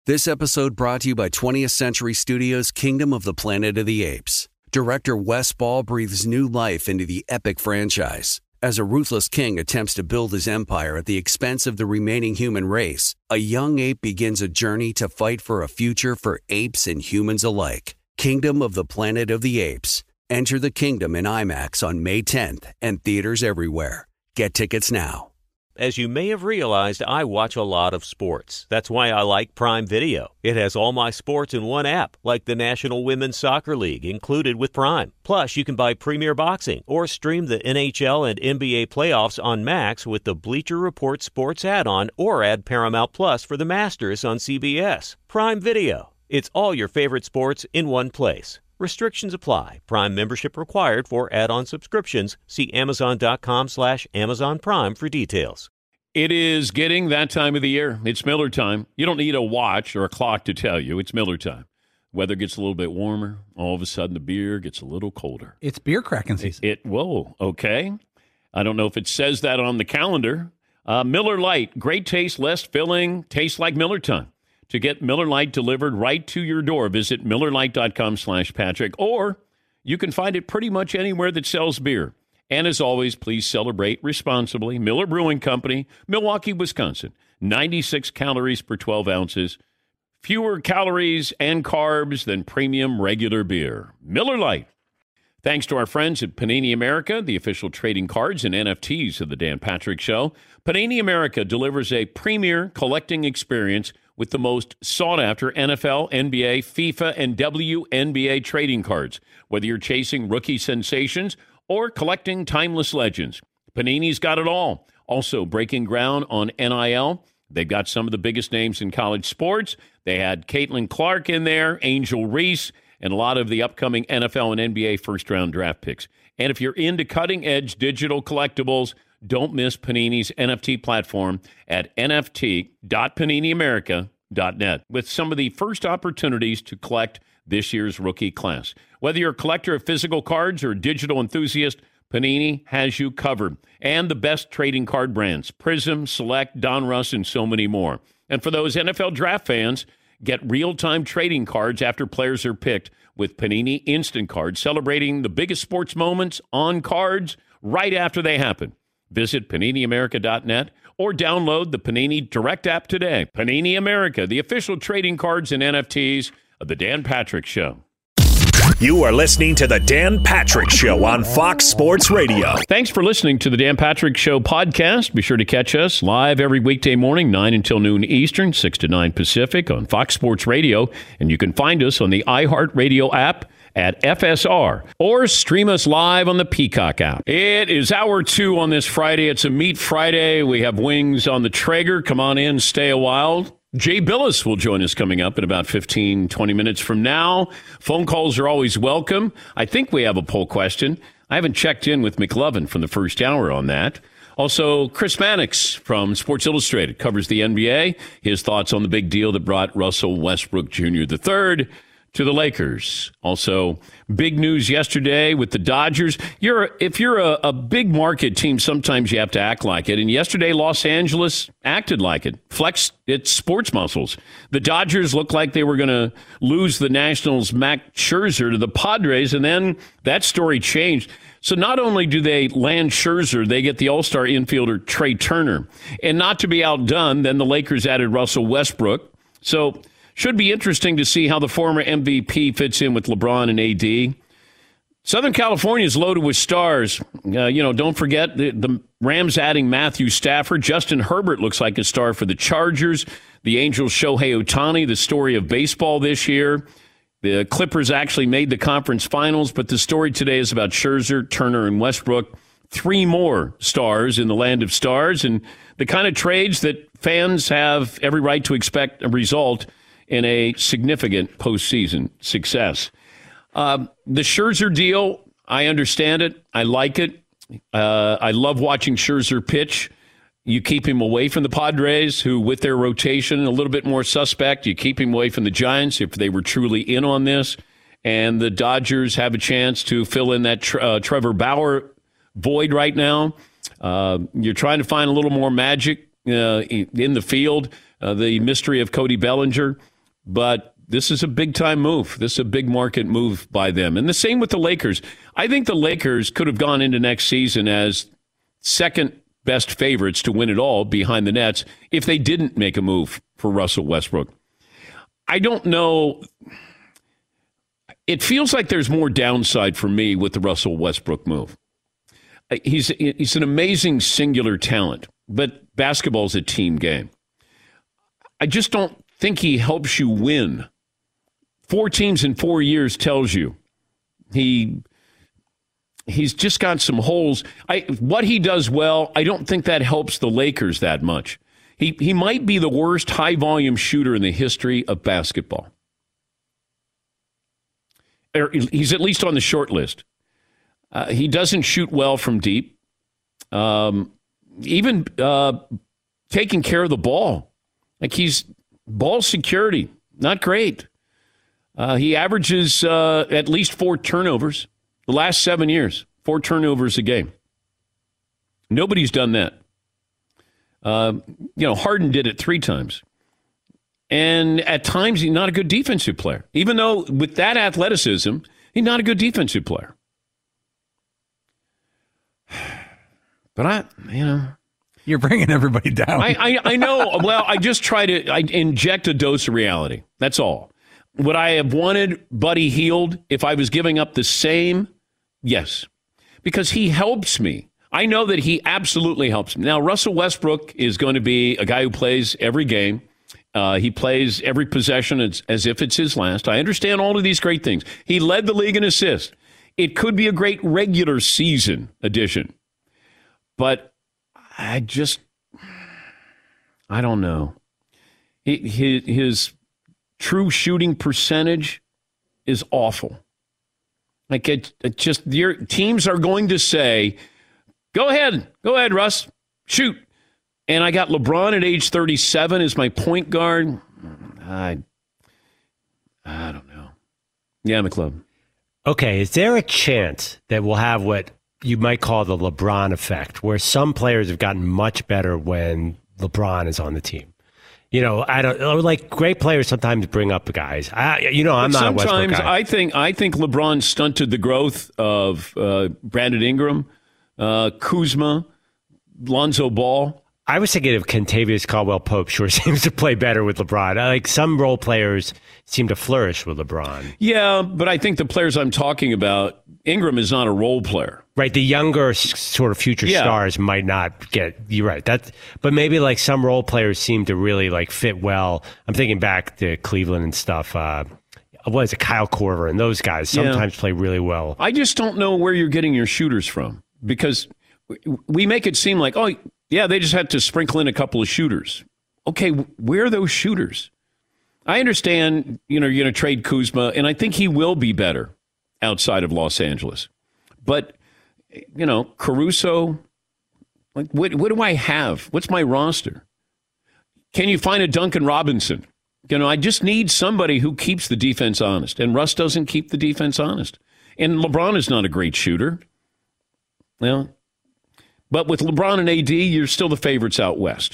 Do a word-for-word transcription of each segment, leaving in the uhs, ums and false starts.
This episode brought to you by twentieth Century Studios' Kingdom of the Planet of the Apes. Director Wes Ball breathes new life into the epic franchise. As a ruthless king attempts to build his empire at the expense of the remaining human race, a young ape begins a journey to fight for a future for apes and humans alike. Kingdom of the Planet of the Apes. Enter the kingdom in IMAX on May tenth and theaters everywhere. Get tickets now. As you may have realized, I watch a lot of sports. That's why I like Prime Video. It has all my sports in one app, like the National Women's Soccer League, included with Prime. Plus, you can buy Premier Boxing or stream the N H L and N B A playoffs on Max with the Bleacher Report Sports add-on, or add Paramount Plus for the Masters on C B S. Prime Video. It's all your favorite sports in one place. Restrictions apply. Prime membership required for add-on subscriptions. See Amazon.com slash Amazon Prime for details. It is getting that time of the year. It's Miller time. You don't need a watch or a clock to tell you. It's Miller time. Weather gets a little bit warmer. All of a sudden, the beer gets a little colder. It's beer cracking season. It, it whoa, okay. I don't know if it says that on the calendar. Uh, Miller Lite, great taste, less filling, tastes like Miller time. To get Miller Lite delivered right to your door, visit MillerLite.com slash Patrick, or you can find it pretty much anywhere that sells beer. And as always, please celebrate responsibly. Miller Brewing Company, Milwaukee, Wisconsin. ninety-six calories per twelve ounces. Fewer calories and carbs than premium regular beer. Miller Lite. Thanks to our friends at Panini America, the official trading cards and N F Ts of the Dan Patrick Show. Panini America delivers a premier collecting experience with the most sought-after N F L, N B A, FIFA, and W N B A trading cards. Whether you're chasing rookie sensations or collecting timeless legends, Panini's got it all. Also, breaking ground on N I L. They've got some of the biggest names in college sports. They had Caitlin Clark in there, Angel Reese, and a lot of the upcoming N F L and N B A first-round draft picks. And if you're into cutting-edge digital collectibles, don't miss Panini's N F T platform at N F T dot panini america dot net with some of the first opportunities to collect this year's rookie class. Whether you're a collector of physical cards or a digital enthusiast, Panini has you covered. And the best trading card brands, Prism, Select, Donruss, and so many more. And for those N F L draft fans, get real-time trading cards after players are picked with Panini Instant Cards, celebrating the biggest sports moments on cards right after they happen. Visit panini america dot net or download the Panini Direct app today. Panini America, the official trading cards and N F Ts of the Dan Patrick Show. You are listening to the Dan Patrick Show on Fox Sports Radio. Thanks for listening to the Dan Patrick Show podcast. Be sure to catch us live every weekday morning, nine until noon Eastern, six to nine Pacific on Fox Sports Radio. And you can find us on the iHeartRadio app at F S R, or stream us live on the Peacock app. It is hour two on this Friday. It's a Meat Friday. We have wings on the Traeger. Come on in, stay a while. Jay Billis will join us coming up in about fifteen, twenty minutes from now. Phone calls are always welcome. I think we have a poll question. I haven't checked in with McLovin from the first hour on that. Also, Chris Mannix from Sports Illustrated covers the N B A. His thoughts on the big deal that brought Russell Westbrook Junior the third to the Lakers. Also, big news yesterday with the Dodgers. You're if you're a, a big market team, sometimes you have to act like it. And yesterday, Los Angeles acted like it, flexed its sports muscles. The Dodgers looked like they were going to lose the Nationals' Max Scherzer to the Padres, and then that story changed. So not only do they land Scherzer, they get the all-star infielder Trey Turner. And not to be outdone, then the Lakers added Russell Westbrook. So should be interesting to see how the former M V P fits in with LeBron and A D. Southern California is loaded with stars. Uh, you know, don't forget the, the Rams adding Matthew Stafford. Justin Herbert looks like a star for the Chargers. The Angels' Shohei Ohtani, the story of baseball this year. The Clippers actually made the conference finals, but the story today is about Scherzer, Turner, and Westbrook. Three more stars in the land of stars, and the kind of trades that fans have every right to expect a result in a significant postseason success. Uh, the Scherzer deal, I understand it. I like it. Uh, I love watching Scherzer pitch. You keep him away from the Padres, who, with their rotation, a little bit more suspect. You keep him away from the Giants if they were truly in on this. And the Dodgers have a chance to fill in that uh, Trevor Bauer void right now. Uh, you're trying to find a little more magic uh, in the field. Uh, the mystery of Cody Bellinger. but this is a big-time move. This is a big market move by them. And the same with the Lakers. I think the Lakers could have gone into next season as second-best favorites to win it all behind the Nets if they didn't make a move for Russell Westbrook. I don't know. It feels like there's more downside for me with the Russell Westbrook move. He's, he's an amazing singular talent, but basketball's a team game. I just don't think he helps you win. Four teams in four years tells you he he's just got some holes. I what he does well, I don't think that helps the Lakers that much. He he might be the worst high volume shooter in the history of basketball. Or he's at least on the short list. Uh, he doesn't shoot well from deep. Um, even uh, taking care of the ball, like he's ball security, not great. Uh, he averages uh, at least four turnovers the last seven years, four turnovers a game. Nobody's done that. Uh, you know, Harden did it three times. And at times, he's not a good defensive player. Even though with that athleticism, he's not a good defensive player. But I, you know. You're bringing everybody down. I, I, I know. Well, I just try to I inject a dose of reality. That's all. Would I have wanted Buddy Hield if I was giving up the same? Yes. Because he helps me. I know that he absolutely helps me. Now, Russell Westbrook is going to be a guy who plays every game. Uh, he plays every possession as, as if it's his last. I understand all of these great things. He led the league in assists. It could be a great regular season addition. But I just, I don't know. His, his true shooting percentage is awful. Like it, it just, your teams are going to say, go ahead, go ahead, Russ, shoot. And I got LeBron at age thirty-seven as my point guard. I, I don't know. Yeah, McClub. Okay, is there a chance that we'll have what you might call the LeBron effect, where some players have gotten much better when LeBron is on the team? You know, I don't like great players sometimes bring up guys. I, you know, I'm but not a Westbrook sometimes guy. I think I think LeBron stunted the growth of uh, Brandon Ingram, uh, Kuzma, Lonzo Ball. I was thinking of Kentavious Caldwell-Pope. Sure seems to play better with LeBron. Like some role players seem to flourish with LeBron. Yeah, but I think the players I'm talking about, Ingram is not a role player. Right, the younger sort of future yeah. stars might not get. You're right. That, but maybe like some role players seem to really like fit well. I'm thinking back to Cleveland and stuff. Uh, what is it, Kyle Korver and those guys sometimes yeah. play really well. I just don't know where you're getting your shooters from because we make it seem like, oh, yeah, they just had to sprinkle in a couple of shooters. Okay, where are those shooters? I understand, you know, you're going to trade Kuzma, and I think he will be better outside of Los Angeles. But, you know, Caruso, like, what, what do I have? What's my roster? Can you find a Duncan Robinson? You know, I just need somebody who keeps the defense honest, and Russ doesn't keep the defense honest. And LeBron is not a great shooter. Well, but with LeBron and A D, you're still the favorites out west.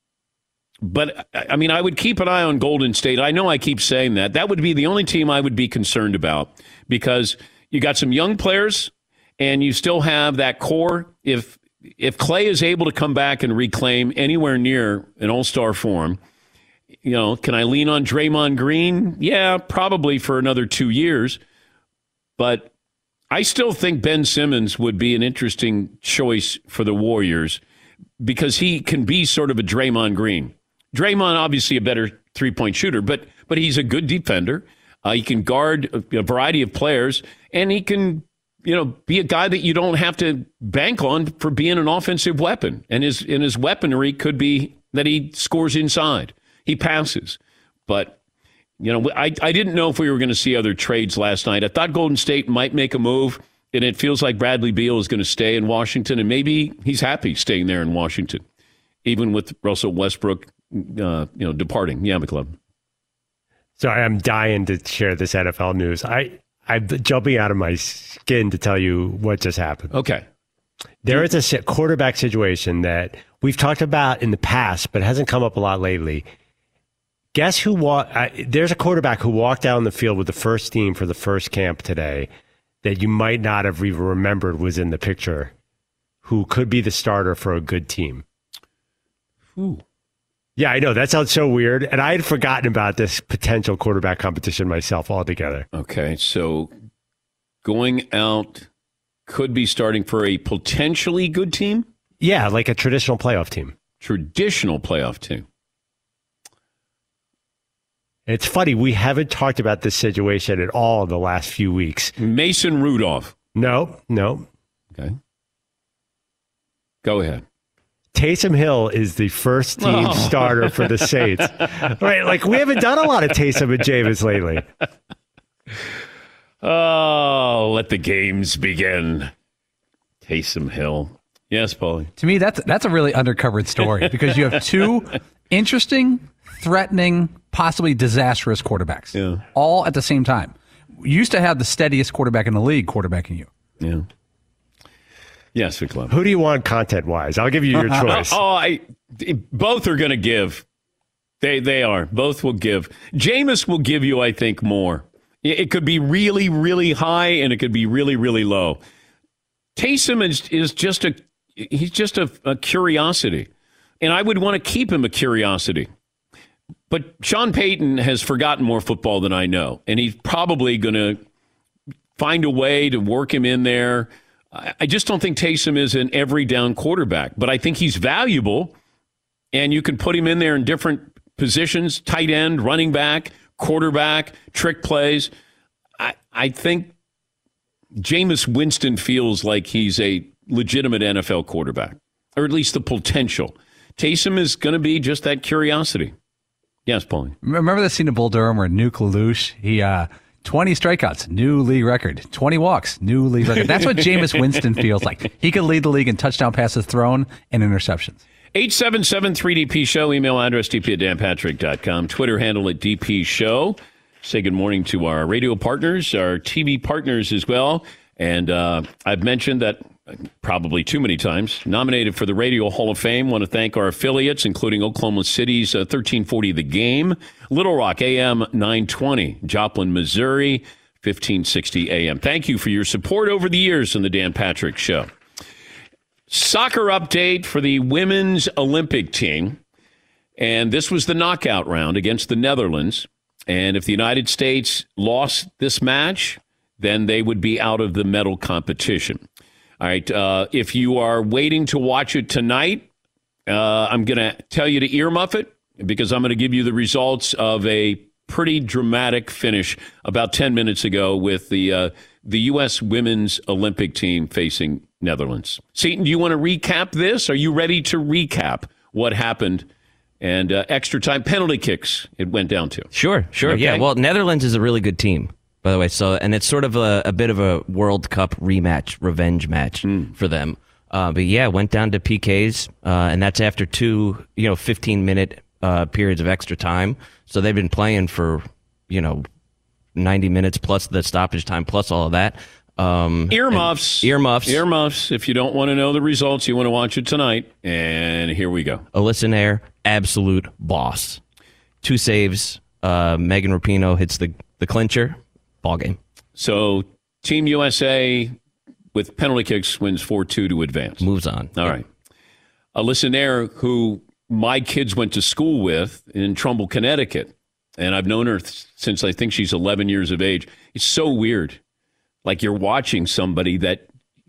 But, I mean, I would keep an eye on Golden State. I know I keep saying that. That would be the only team I would be concerned about because you got some young players and you still have that core. If if Clay is able to come back and reclaim anywhere near an all-star form, you know, can I lean on Draymond Green? Yeah, probably for another two years. But I still think Ben Simmons would be an interesting choice for the Warriors because he can be sort of a Draymond Green. Draymond, obviously a better three-point shooter, but but he's a good defender. Uh, he can guard a, a variety of players, and he can, you know, be a guy that you don't have to bank on for being an offensive weapon. And his and his weaponry could be that he scores inside. He passes. But, you know, I, I didn't know if we were going to see other trades last night. I thought Golden State might make a move, and it feels like Bradley Beal is going to stay in Washington, and maybe he's happy staying there in Washington, even with Russell Westbrook, uh, you know, departing. Yeah, McClub. Sorry, I'm dying to share this N F L news. I, I'm jumping out of my skin to tell you what just happened. Okay. There is a quarterback situation that we've talked about in the past, but hasn't come up a lot lately. Guess who walked? There's a quarterback who walked out on the field with the first team for the first camp today that you might not have even remembered was in the picture, who could be the starter for a good team. Ooh. Yeah, I know. That sounds so weird. And I had forgotten about this potential quarterback competition myself altogether. Okay, so going out could be starting for a potentially good team? Yeah, like a traditional playoff team. Traditional playoff team. It's funny, we haven't talked about this situation at all in the last few weeks. Mason Rudolph. No, no. Okay. Go ahead. Taysom Hill is the first team oh. starter for the Saints. Right, like we haven't done a lot of Taysom and Jameis lately. Oh, let the games begin. Taysom Hill. Yes, Paulie. To me, that's that's a really undercovered story because you have two interesting, threatening, possibly disastrous quarterbacks, yeah. all at the same time. You used to have the steadiest quarterback in the league quarterbacking you. Yeah. Yes, Vic. Who do you want content-wise? I'll give you your choice. oh, I, both are going to give. They they are. Both will give. Jameis will give you, I think, more. It could be really, really high, and it could be really, really low. Taysom is, is just a he's just a, a curiosity, and I would want to keep him a curiosity. But Sean Payton has forgotten more football than I know, and he's probably going to find a way to work him in there. I just don't think Taysom is an every down quarterback, but I think he's valuable, and you can put him in there in different positions, tight end, running back, quarterback, trick plays. I, I think Jameis Winston feels like he's a legitimate N F L quarterback, or at least the potential. Taysom is going to be just that curiosity. Yes, Paulie. Remember the scene of Bull Durham where Nuke LaLoosh, he uh, twenty strikeouts, new league record. twenty walks, new league record. That's what Jameis Winston feels like. He could lead the league in touchdown passes thrown and interceptions. eight seven seven three D P Show. Email address d p at dan patrick dot com. Twitter handle at D P Show. Say good morning to our radio partners, our T V partners as well. And uh, I've mentioned that probably too many times, nominated for the Radio Hall of Fame. Want to thank our affiliates, including Oklahoma City's uh, thirteen forty The Game, Little Rock A M nine twenty, Joplin, Missouri, fifteen sixty A M. Thank you for your support over the years on the Dan Patrick Show. Soccer update for the women's Olympic team. And this was the knockout round against the Netherlands. And if the United States lost this match, then they would be out of the medal competition. All right. Uh, if you are waiting to watch it tonight, uh, I'm going to tell you to earmuff it because I'm going to give you the results of a pretty dramatic finish about ten minutes ago with the uh, the U S women's Olympic team facing Netherlands. Seton, do you want to recap this? Are you ready to recap what happened? And uh, extra time penalty kicks it went down to. Sure, sure. Okay. Yeah, well, Netherlands is a really good team, by the way. So, and it's sort of a, a bit of a World Cup rematch, revenge match mm. for them. Uh, but yeah, went down to P Ks, uh, and that's after two, you know, fifteen minute uh, periods of extra time. So they've been playing for, you know, ninety minutes plus the stoppage time plus all of that. Um, earmuffs. Earmuffs. Earmuffs. If you don't want to know the results, you want to watch it tonight. And here we go. Alyssa Nair, absolute boss. Two saves. Uh, Megan Rapinoe hits the, the clincher. Ball game. So Team U S A with penalty kicks wins four two to advance. Moves on. All yeah. right. Alyssa Nair, who my kids went to school with in Trumbull, Connecticut, and I've known her th- since I think she's eleven years of age. It's so weird. Like you're watching somebody that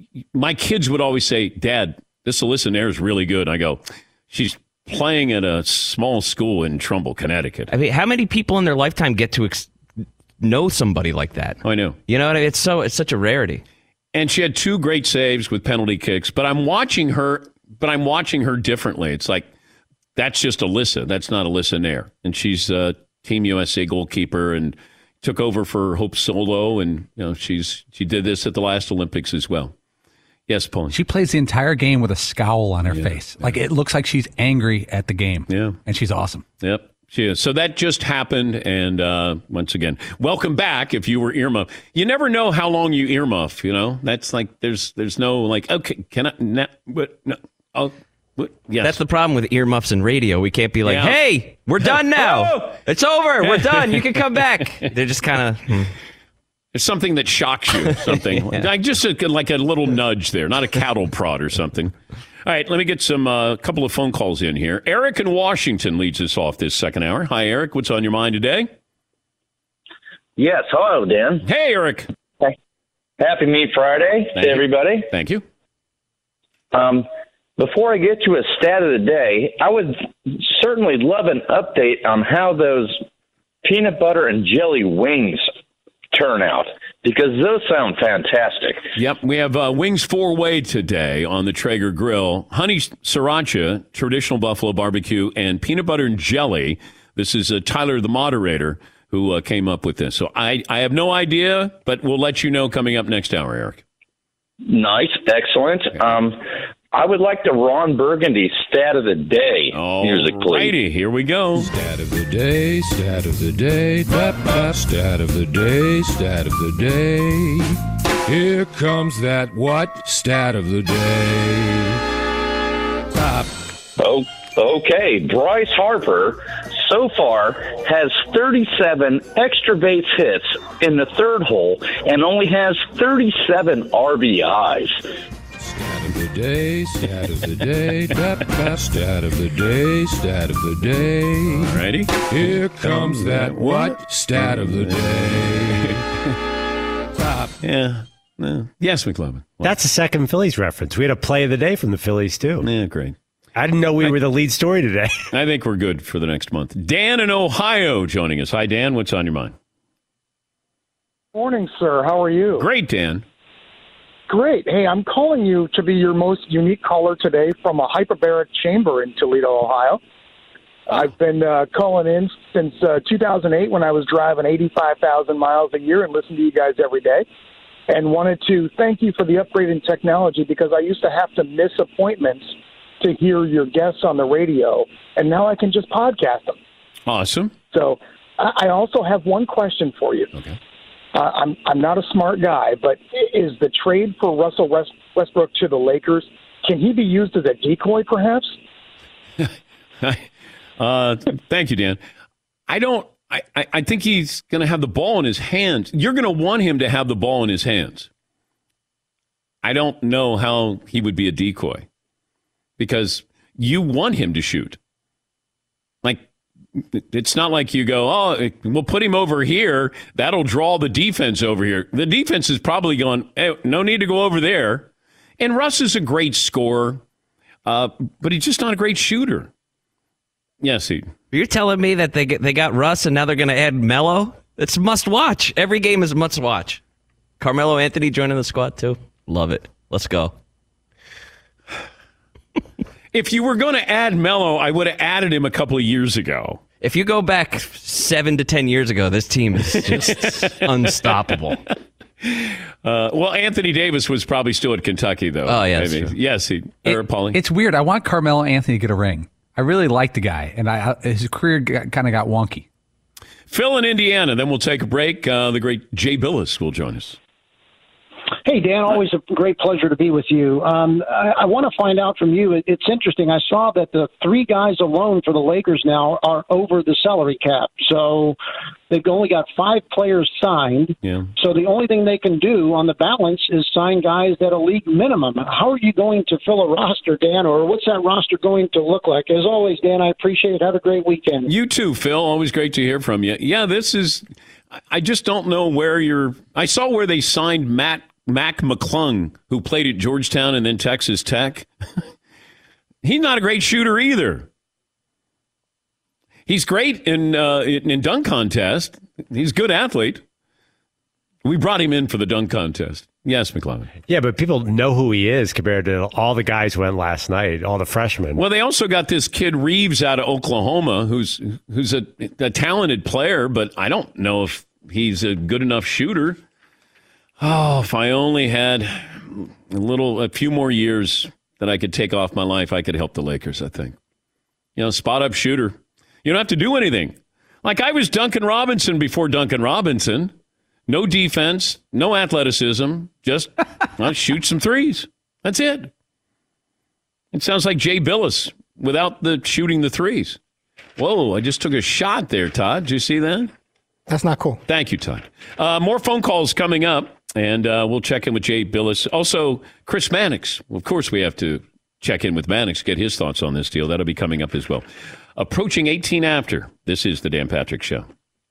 my kids would always say, Dad, this Alyssa Nair is really good. And I go, she's playing at a small school in Trumbull, Connecticut. I mean, how many people in their lifetime get to ex- know somebody like that? I know. You know what I mean? It's so it's such a rarity. And she had two great saves with penalty kicks, but I'm watching her, but I'm watching her differently. It's like, that's just Alyssa. That's not Alyssa Nair. And she's a Team U S A goalkeeper and took over for Hope Solo, and you know she's she did this at the last Olympics as well. Yes, Paul. She plays the entire game with a scowl on her yeah, face. Yeah. Like it looks like she's angry at the game. Yeah. And she's awesome. Yep, she is. So that just happened, and uh, once again, welcome back if you were earmuff. You never know how long you earmuff, you know? That's like, there's there's no like, okay, can I, no, but no, oh, Yes. That's the problem with earmuffs and radio. We can't be like, Yeah. hey, we're done now. Oh! It's over. We're done. You can come back. They're just kind of... Hmm. It's something that shocks you, something. Yeah. Like just a, like a little nudge there, not a cattle prod or something. All right, let me get some a uh, couple of phone calls in here. Eric in Washington leads us off this second hour. Hi, Eric. What's on your mind today? Yes. Hello, Dan. Hey, Eric. Hey. Happy Meat Friday Thank to you. everybody. Thank you. Um, before I get to a stat of the day, I would certainly love an update on how those peanut butter and jelly wings turn out, because those sound fantastic. Yep, we have uh, wings four-way today on the Traeger grill. Honey sriracha, traditional buffalo barbecue, and peanut butter and jelly. This is uh, Tyler, the moderator, who uh, came up with this. So I, I have no idea, but we'll let you know coming up next hour, Eric. Nice. Excellent. Um, I would like the Ron Burgundy stat of the day music, please. Righty, here we go. Stat of the day, stat of the day, da, da, stat of the day, stat of the day. Here comes that what? Stat of the day. Stop. Oh, okay. Bryce Harper so far has thirty-seven extra base hits in the third hole and only has thirty-seven R B Is. Stat of the day, stat of the day, da, da, stat of the day, stat of the day. Ready? Here comes that what? Stat of the day. Stop. Yeah. Uh, yes, McLovin. That's a second Phillies reference. We had a play of the day from the Phillies, too. Yeah, great. I didn't know we were the lead story today. I think we're good for the next month. Dan in Ohio joining us. Hi, Dan. What's on your mind? Morning, sir. How are you? Great, Dan. Great. Hey, I'm calling you to be your most unique caller today from a hyperbaric chamber in Toledo, Ohio. I've been uh, calling in since uh, two thousand eight when I was driving eighty-five thousand miles a year and listening to you guys every day, and wanted to thank you for the upgrade in technology, because I used to have to miss appointments to hear your guests on the radio, and now I can just podcast them. Awesome. So I I also have one question for you. Okay. Uh, I'm I'm not a smart guy, but is the trade for Russell West, Westbrook to the Lakers, can he be used as a decoy, perhaps? uh, thank you, Dan. I don't. I, I, I think he's going to have the ball in his hands. You're going to want him to have the ball in his hands. I don't know how he would be a decoy, because you want him to shoot. Like, it's not like you go, oh, we'll put him over here. That'll draw the defense over here. The defense is probably going, hey, no need to go over there. And Russ is a great scorer, uh, but he's just not a great shooter. Yes, he. You're telling me that they get, they got Russ and now they're going to add Melo? It's must watch. Every game is must watch. Carmelo Anthony joining the squad too. Love it. Let's go. If you were going to add Melo, I would have added him a couple of years ago. If you go back seven to ten years ago, this team is just unstoppable. Uh, well, Anthony Davis was probably still at Kentucky, though. Oh, yeah, that's Maybe. true. Yes, he. Or It- Paulie. it's weird. I want Carmelo Anthony to get a ring. I really like the guy, and I his career kind of got wonky. Phil in Indiana. Then we'll take a break. Uh, the great Jay Billis will join us. Hey, Dan, always a great pleasure to be with you. Um, I, I want to find out from you. It, it's interesting. I saw that the three guys alone for the Lakers now are over the salary cap. So they've only got five players signed. Yeah. So the only thing they can do on the balance is sign guys at a league minimum. How are you going to fill a roster, Dan, or what's that roster going to look like? As always, Dan, I appreciate it. Have a great weekend. You too, Phil. Always great to hear from you. Yeah, this is. I just don't know where you're. I saw where they signed Matt Mac McClung, who played at Georgetown and then Texas Tech. He's not a great shooter either. He's great in, uh, in in dunk contest. He's a good athlete. We brought him in for the dunk contest. Yes, McClung. Yeah, but people know who he is compared to all the guys who went last night, all the freshmen. Well, they also got this kid Reeves out of Oklahoma, who's who's a, a talented player, but I don't know if he's a good enough shooter. Oh, if I only had a little, a few more years that I could take off my life, I could help the Lakers, I think. You know, spot up shooter. You don't have to do anything. Like I was Duncan Robinson before Duncan Robinson. No defense, no athleticism, just well, shoot some threes. That's it. It sounds like Jay Billis without the shooting the threes. Whoa, I just took a shot there, Todd. Did you see that? That's not cool. Thank you, Todd. Uh, more phone calls coming up, and uh, we'll check in with Jay Billis. Also, Chris Mannix. Well, of course, we have to check in with Mannix, get his thoughts on this deal. That'll be coming up as well. Approaching eighteen after. This is the Dan Patrick Show.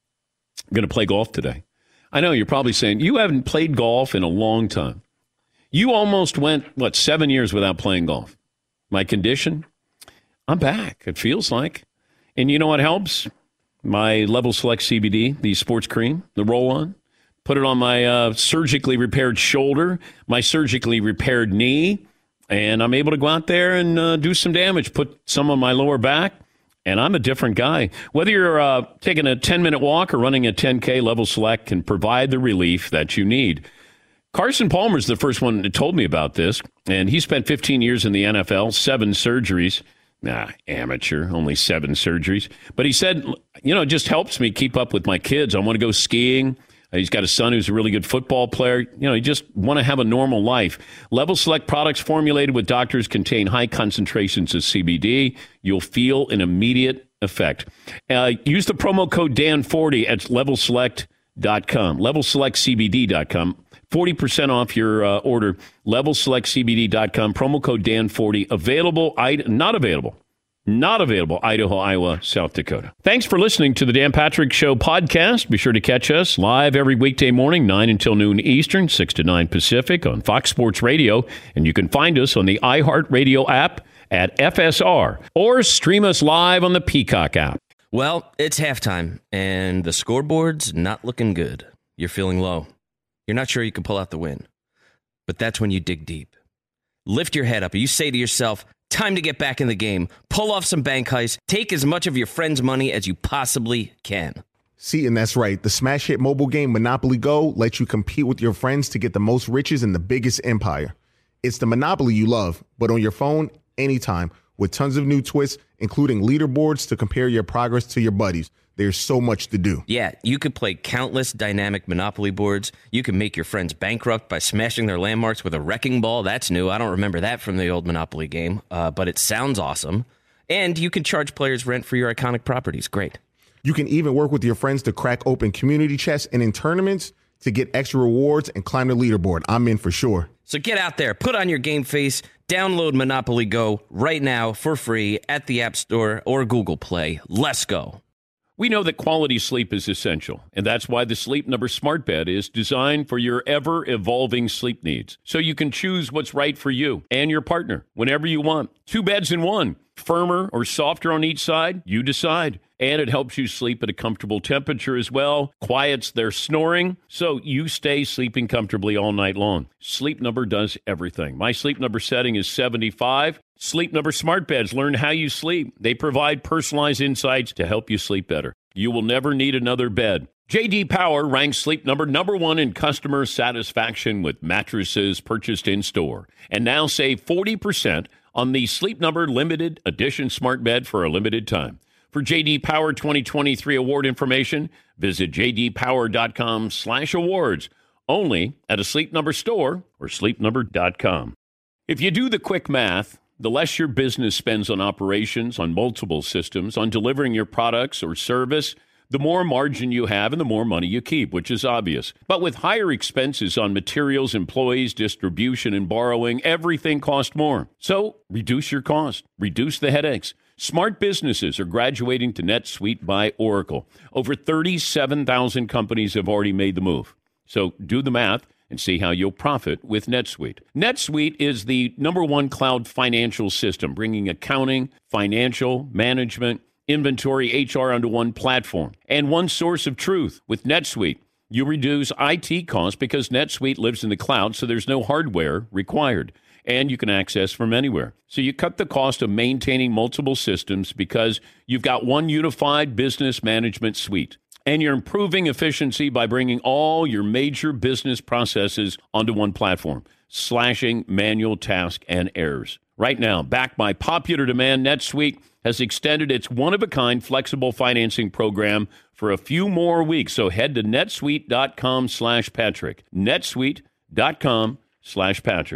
I'm going to play golf today. I know you're probably saying, you haven't played golf in a long time. You almost went, what, seven years without playing golf. My condition? I'm back, it feels like. And you know what helps? My Level Select C B D, the sports cream, the roll-on. Put it on my uh, surgically repaired shoulder, my surgically repaired knee, and I'm able to go out there and uh, do some damage, put some on my lower back, and I'm a different guy. Whether you're uh, taking a ten-minute walk or running a ten K, Level Select can provide the relief that you need. Carson Palmer's the first one that told me about this, and he spent fifteen years in the N F L, seven surgeries. Nah, amateur, only seven surgeries. But he said, you know, it just helps me keep up with my kids. I want to go skiing. He's got a son who's a really good football player. You know, you just want to have a normal life. Level Select products formulated with doctors contain high concentrations of C B D. You'll feel an immediate effect. Uh, use the promo code D A N forty at level select dot com, level select c b d dot com. forty percent off your uh, order, level select c b d dot com, promo code D A N forty. Available, I- not available. Not available, Idaho, Iowa, South Dakota. Thanks for listening to the Dan Patrick Show podcast. Be sure to catch us live every weekday morning, nine until noon Eastern, six to nine Pacific on Fox Sports Radio. And you can find us on the iHeartRadio app at F S R or stream us live on the Peacock app. Well, it's halftime, and the scoreboard's not looking good. You're feeling low. You're not sure you can pull out the win. But that's when you dig deep. Lift your head up, and you say to yourself, time to get back in the game. Pull off some bank heists. Take as much of your friend's money as you possibly can. See, and that's right. The smash hit mobile game Monopoly Go lets you compete with your friends to get the most riches in the biggest empire. It's the Monopoly you love, but on your phone, anytime, with tons of new twists, including leaderboards to compare your progress to your buddies. There's so much to do. Yeah, you could play countless dynamic Monopoly boards. You can make your friends bankrupt by smashing their landmarks with a wrecking ball. That's new. I don't remember that from the old Monopoly game, uh, but it sounds awesome. And you can charge players rent for your iconic properties. Great. You can even work with your friends to crack open community chests and in tournaments to get extra rewards and climb the leaderboard. I'm in for sure. So get out there, put on your game face, download Monopoly Go right now for free at the App Store or Google Play. Let's go. We know that quality sleep is essential, and that's why the Sleep Number Smart Bed is designed for your ever-evolving sleep needs, so you can choose what's right for you and your partner whenever you want. Two beds in one, firmer or softer on each side, you decide. And it helps you sleep at a comfortable temperature as well, quiets their snoring, so you stay sleeping comfortably all night long. Sleep Number does everything. My Sleep Number setting is seventy-five. Sleep Number Smart Beds learn how you sleep. They provide personalized insights to help you sleep better. You will never need another bed. J D Power ranks Sleep Number number one in customer satisfaction with mattresses purchased in-store. And now save forty percent on the Sleep Number Limited Edition Smart Bed for a limited time. For J D Power twenty twenty-three award information, visit j d power dot com slash awards. Only at a Sleep Number store or sleep number dot com. If you do the quick math, the less your business spends on operations, on multiple systems, on delivering your products or service, the more margin you have and the more money you keep, which is obvious. But with higher expenses on materials, employees, distribution, and borrowing, everything costs more. So reduce your cost, reduce the headaches. Smart businesses are graduating to NetSuite by Oracle. Over thirty-seven thousand companies have already made the move. So do the math and see how you'll profit with NetSuite. NetSuite is the number one cloud financial system, bringing accounting, financial, management, inventory, H R onto one platform and one source of truth. With NetSuite, you reduce I T costs because NetSuite lives in the cloud, so there's no hardware required. And you can access from anywhere. So you cut the cost of maintaining multiple systems because you've got one unified business management suite. And you're improving efficiency by bringing all your major business processes onto one platform, slashing manual tasks and errors. Right now, backed by popular demand, NetSuite has extended its one-of-a-kind flexible financing program for a few more weeks. So head to netsuite dot com slash Patrick. netsuite dot com slash Patrick.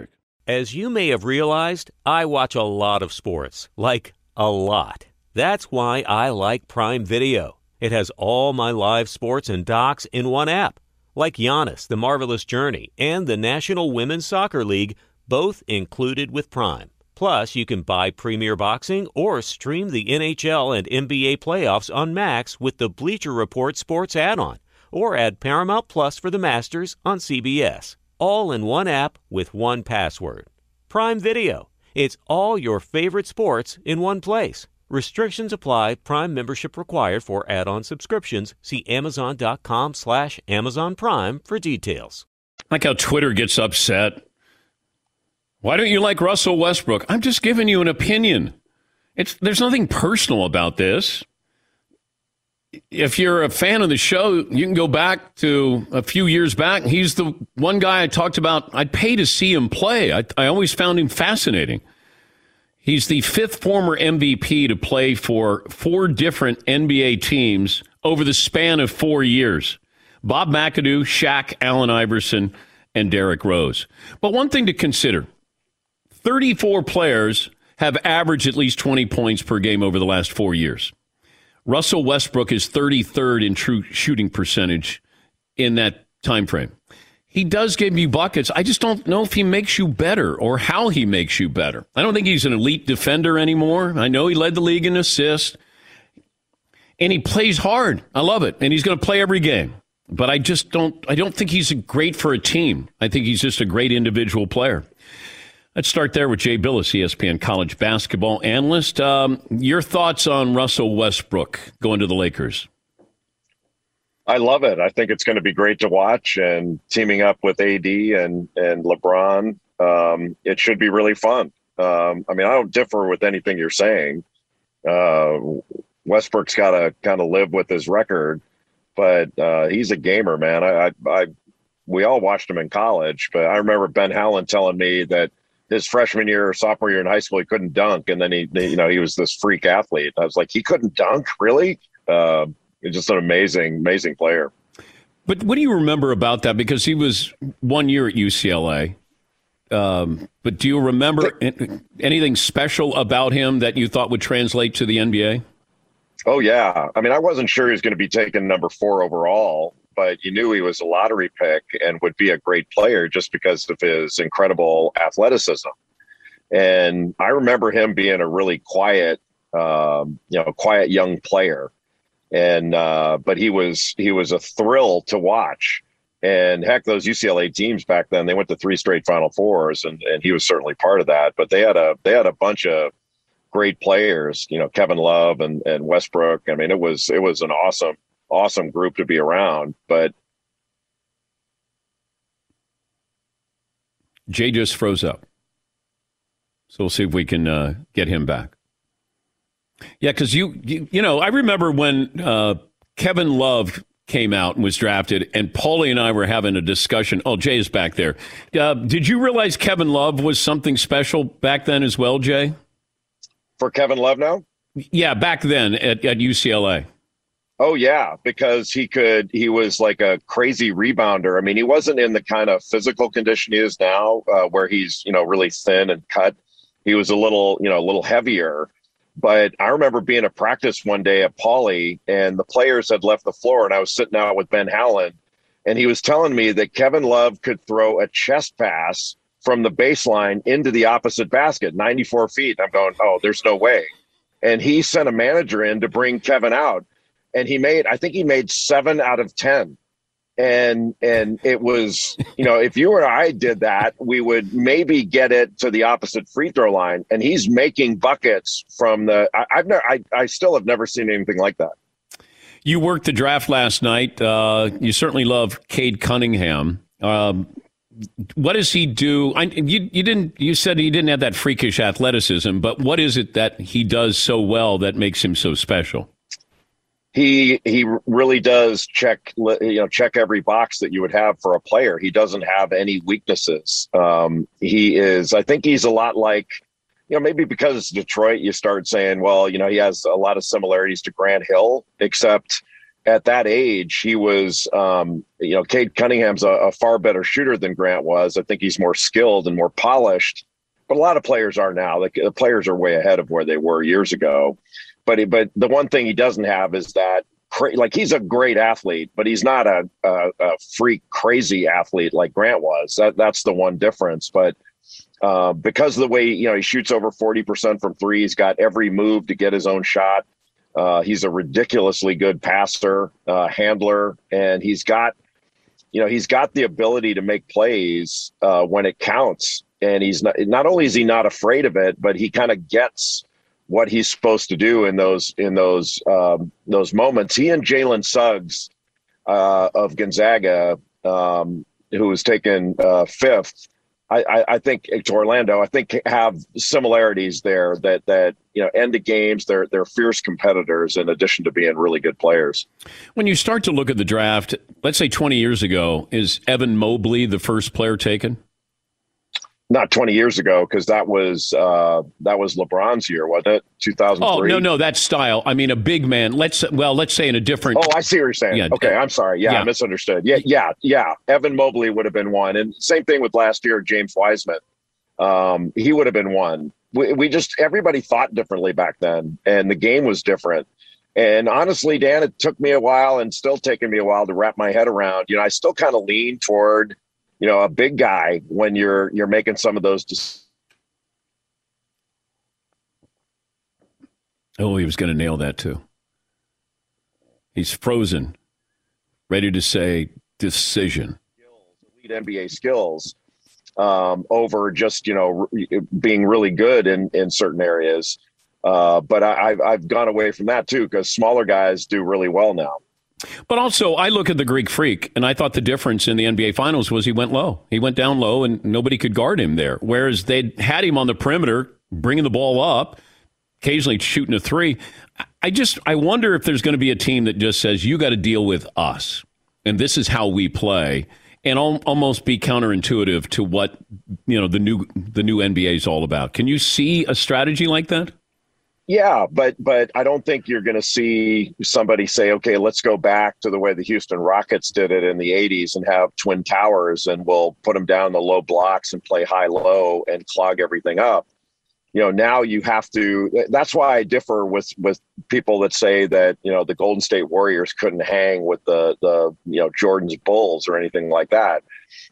As you may have realized, I watch a lot of sports, like a lot. That's why I like Prime Video. It has all my live sports and docs in one app, like Giannis, The Marvelous Journey, and the National Women's Soccer League, both included with Prime. Plus, you can buy Premier Boxing or stream the N H L and N B A playoffs on Max with the Bleacher Report Sports add-on, or add Paramount Plus for the Masters on C B S. All in one app with one password. Prime Video. It's all your favorite sports in one place. Restrictions apply. Prime membership required for add-on subscriptions. See amazon.com slash Amazon Prime for details. Like how Twitter gets upset. Why don't you like Russell Westbrook? I'm just giving you an opinion. It's there's nothing personal about this. If you're a fan of the show, you can go back to a few years back. He's the one guy I talked about. I'd pay to see him play. I, I always found him fascinating. He's the fifth former M V P to play for four different N B A teams over the span of four years. Bob McAdoo, Shaq, Allen Iverson, and Derrick Rose. But one thing to consider, thirty-four players have averaged at least twenty points per game over the last four years. Russell Westbrook is thirty-third in true shooting percentage in that time frame. He does give you buckets. I just don't know if he makes you better or how he makes you better. I don't think he's an elite defender anymore. I know he led the league in assists, and he plays hard. I love it, and he's going to play every game. But I just don't. I don't think he's great for a team. I think he's just a great individual player. Let's start there with Jay Billis, E S P N college basketball analyst. Um, your thoughts on Russell Westbrook going to the Lakers? I love it. I think it's going to be great to watch, and teaming up with A D and, and LeBron, um, it should be really fun. Um, I mean, I don't differ with anything you're saying. Uh, Westbrook's got to kind of live with his record, but uh, he's a gamer, man. I, I, I, we all watched him in college, but I remember Ben Howland telling me that his freshman year or sophomore year in high school, he couldn't dunk. And then he, you know, he was this freak athlete. I was like, he couldn't dunk, really? Uh, he's just an amazing, amazing player. But what do you remember about that? Because he was one year at U C L A. Um, but do you remember anything special about him that you thought would translate to the N B A? Oh, yeah. I mean, I wasn't sure he was going to be taken number four overall, but you knew he was a lottery pick and would be a great player just because of his incredible athleticism. And I remember him being a really quiet, um, you know, quiet young player. And uh, but he was he was a thrill to watch. And heck, those U C L A teams back then, they went to three straight Final Fours, and, and he was certainly part of that. But they had a they had a bunch of great players, you know, Kevin Love and, and Westbrook. I mean, it was it was an awesome, awesome group to be around. But Jay just froze up. So we'll see if we can uh, get him back. Yeah, because you, you, you know, I remember when uh, Kevin Love came out and was drafted, and Paulie and I were having a discussion. Oh, Jay is back there. Uh, did you realize Kevin Love was something special back then as well, Jay? For Kevin Love now? Yeah, back then at, at U C L A. Oh, yeah, because he could, he was like a crazy rebounder. I mean, he wasn't in the kind of physical condition he is now, uh, where he's, you know, really thin and cut. He was a little, you know, a little heavier. But I remember being at practice one day at Pauley, and the players had left the floor, and I was sitting out with Ben Howland, and he was telling me that Kevin Love could throw a chest pass from the baseline into the opposite basket, ninety-four feet. I'm going, oh, there's no way. And he sent a manager in to bring Kevin out, and he made, I think he made seven out of ten. And and it was, you know, if you or I did that, we would maybe get it to the opposite free throw line. And he's making buckets from the. I, I've never. I, I still have never seen anything like that. You worked the draft last night. Uh, you certainly love Cade Cunningham. Um, what does he do? I, you you didn't. You said he didn't have that freakish athleticism, but what is it that he does so well that makes him so special? He he really does check you know check every box that you would have for a player. He doesn't have any weaknesses. Um, he is. I think he's a lot like, you know, maybe because it's Detroit, you start saying, well, you know, he has a lot of similarities to Grant Hill, except at that age, he was, um, you know, Cade Cunningham's a, a far better shooter than Grant was. I think he's more skilled and more polished, but a lot of players are now. Like the players are way ahead of where they were years ago. But he, but the one thing he doesn't have is that, cra- like he's a great athlete, but he's not a, a, a freak crazy athlete like Grant was. That that's the one difference. But uh, because of the way, you know, he shoots over forty percent from three, he's got every move to get his own shot. Uh, he's a ridiculously good passer, uh, handler, and he's got, you know, he's got the ability to make plays uh, when it counts. And he's not, not only is he not afraid of it, but he kind of gets what he's supposed to do in those in those um, those moments. He and Jalen Suggs uh, of Gonzaga, um, who was taken uh, fifth, I, I, I think to Orlando, I think have similarities there that that you know end of games. They're they're fierce competitors in addition to being really good players. When you start to look at the draft, let's say twenty years ago, is Evan Mobley the first player taken? Not twenty years ago, because that was uh, that was LeBron's year, wasn't it? two thousand three. Oh no, no, that's style. I mean, a big man. Let's well, let's say in a different. Oh, I see what you're saying. Yeah, okay, I'm sorry. Yeah, yeah, I misunderstood. Yeah, yeah, yeah. Evan Mobley would have been one, and same thing with last year, James Wiseman. Um, he would have been one. We, we just everybody thought differently back then, and the game was different. And honestly, Dan, it took me a while, and still taking me a while to wrap my head around. You know, I still kind of lean toward, you know, a big guy when you're you're making some of those decisions. Oh, he was going to nail that too. He's frozen, ready to say decision. Elite N B A skills um, over just, you know, being really good in, in certain areas. Uh, but I, I've, I've gone away from that too, because smaller guys do really well now. But also, I look at the Greek Freak, and I thought the difference in the N B A Finals was he went low. He went down low, and nobody could guard him there. Whereas they had him on the perimeter, bringing the ball up, occasionally shooting a three. I just I wonder if there's going to be a team that just says, you got to deal with us, and this is how we play, and al- almost be counterintuitive to what you know the new the new N B A is all about. Can you see a strategy like that? Yeah, but but I don't think you're going to see somebody say, okay, let's go back to the way the Houston Rockets did it in the eighties and have twin towers, and we'll put them down the low blocks and play high-low and clog everything up. You know, now you have to – that's why I differ with with people that say that, you know, the Golden State Warriors couldn't hang with the, the you know, Jordan's Bulls or anything like that.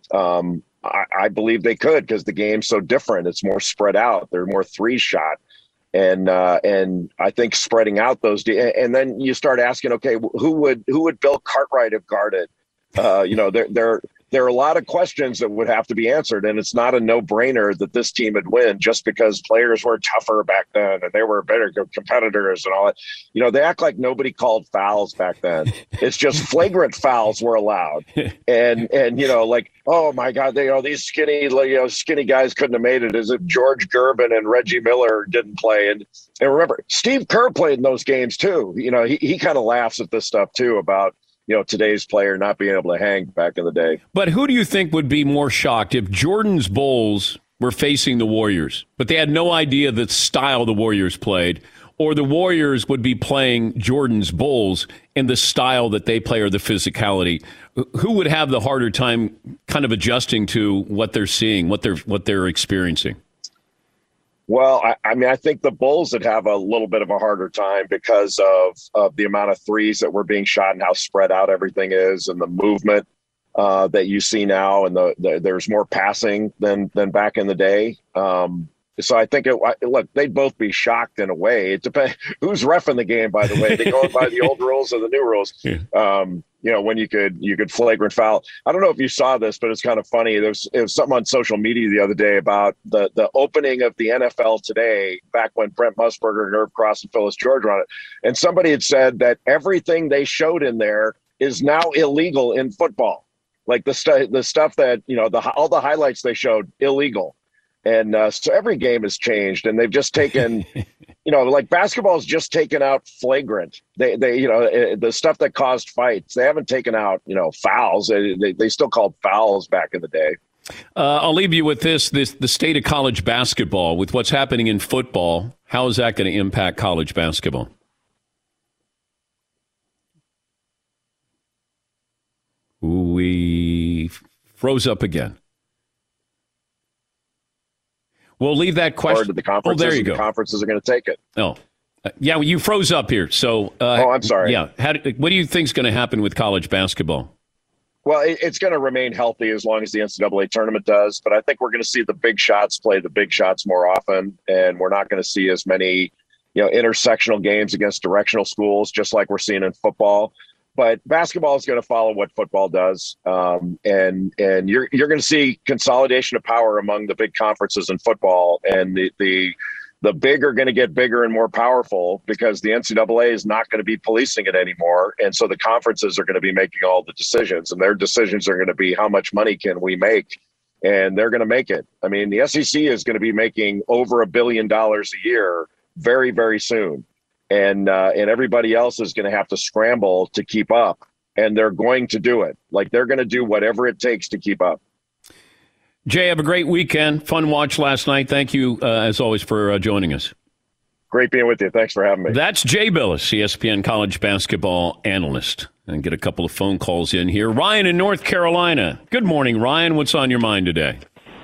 Um, I, I believe they could, because the game's so different. It's more spread out. They're more three-shot. And uh, and I think spreading out those de- and then you start asking, okay, who would who would Bill Cartwright have guarded? Uh, you know, there there there are a lot of questions that would have to be answered, and it's not a no brainer that this team would win just because players were tougher back then and they were better competitors and all that. You know, they act like nobody called fouls back then. It's just flagrant fouls were allowed, and and you know, like, oh my God, they you know these skinny you know skinny guys couldn't have made it, as if George Gervin and Reggie Miller didn't play. And and remember, Steve Kerr played in those games too. You know, he he kind of laughs at this stuff too about, you know, today's player not being able to hang back in the day. But who do you think would be more shocked if Jordan's Bulls were facing the Warriors, but they had no idea the style the Warriors played, or the Warriors would be playing Jordan's Bulls in the style that they play or the physicality? Who would have the harder time kind of adjusting to what they're seeing, what they're what they're experiencing? Well, I, I mean, I think the Bulls would have a little bit of a harder time because of, of the amount of threes that were being shot and how spread out everything is, and the movement uh, that you see now, and the, the there's more passing than than back in the day. Um, so I think it, look, they'd both be shocked in a way. It depends who's reffing the game, by the way. They going by the old rules or the new rules. Yeah. Um, you know, when you could you could flagrant foul. I don't know if you saw this, but it's kind of funny. There was, it was something on social media the other day about the the opening of the N F L Today, back when Brent Musburger, Nerve Cross, and Phyllis George were on it. And somebody had said that everything they showed in there is now illegal in football. Like the, stu- the stuff that, you know, the all the highlights they showed, illegal. And uh, so every game has changed, and they've just taken, you know, like basketball's just taken out flagrant. They, they, you know, the stuff that caused fights. They haven't taken out, you know, fouls. They, they, they still called fouls back in the day. Uh, I'll leave you with this: this the state of college basketball with what's happening in football. How is that going to impact college basketball? We froze up again. We'll leave that question. Or to the conferences, oh, there you go. The conferences are going to take it. Oh, uh, yeah. Well, you froze up here. So, uh, oh, I'm sorry. Yeah. How do, what do you think is going to happen with college basketball? Well, it, it's going to remain healthy as long as the N C double A tournament does. But I think we're going to see the big shots play the big shots more often, and we're not going to see as many, you know, intersectional games against directional schools, just like we're seeing in football. But basketball is going to follow what football does, um, and and you're you're going to see consolidation of power among the big conferences in football, and the the the big are going to get bigger and more powerful because the N C double A is not going to be policing it anymore, and so the conferences are going to be making all the decisions, and their decisions are going to be how much money can we make, and they're going to make it. I mean, the S E C is going to be making over a billion dollars a year very very soon. And uh, and everybody else is going to have to scramble to keep up, and they're going to do it. Like they're going to do whatever it takes to keep up. Jay, have a great weekend. Fun watch last night. Thank you, uh, as always, for uh, joining us. Great being with you. Thanks for having me. That's Jay Billis, E S P N college basketball analyst. And get a couple of phone calls in here. Ryan in North Carolina. Good morning, Ryan. What's on your mind today?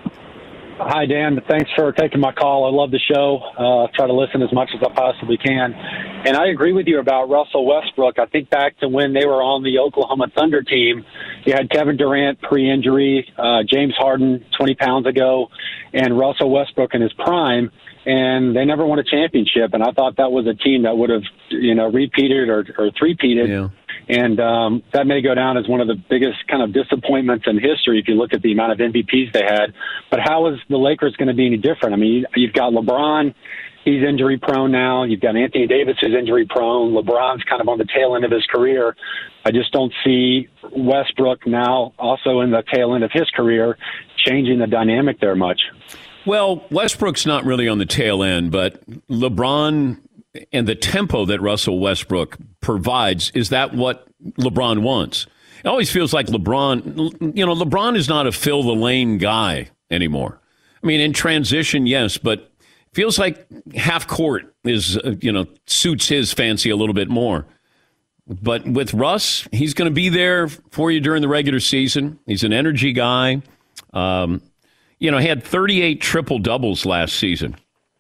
Hi, Dan. Thanks for taking my call. I love the show. Uh, try to listen as much as I possibly can. And I agree with you about Russell Westbrook. I think back to when they were on the Oklahoma Thunder team. You had Kevin Durant pre-injury, uh, James Harden twenty pounds ago, and Russell Westbrook in his prime. And they never won a championship. And I thought that was a team that would have, you know, repeated or, or three-peated. Yeah. And um, that may go down as one of the biggest kind of disappointments in history if you look at the amount of M V Ps they had. But how is the Lakers going to be any different? I mean, you've got LeBron. He's injury prone now. You've got Anthony Davis who's injury prone. LeBron's kind of on the tail end of his career. I just don't see Westbrook now also in the tail end of his career changing the dynamic there much. Well, Westbrook's not really on the tail end, but LeBron and the tempo that Russell Westbrook provides, is that what LeBron wants? It always feels like LeBron, you know, LeBron is not a fill the lane guy anymore. I mean, in transition, yes, but feels like half court is, uh, you know, suits his fancy a little bit more. But with Russ, he's going to be there for you during the regular season. He's an energy guy. Um, you know, he had thirty-eight triple doubles last season.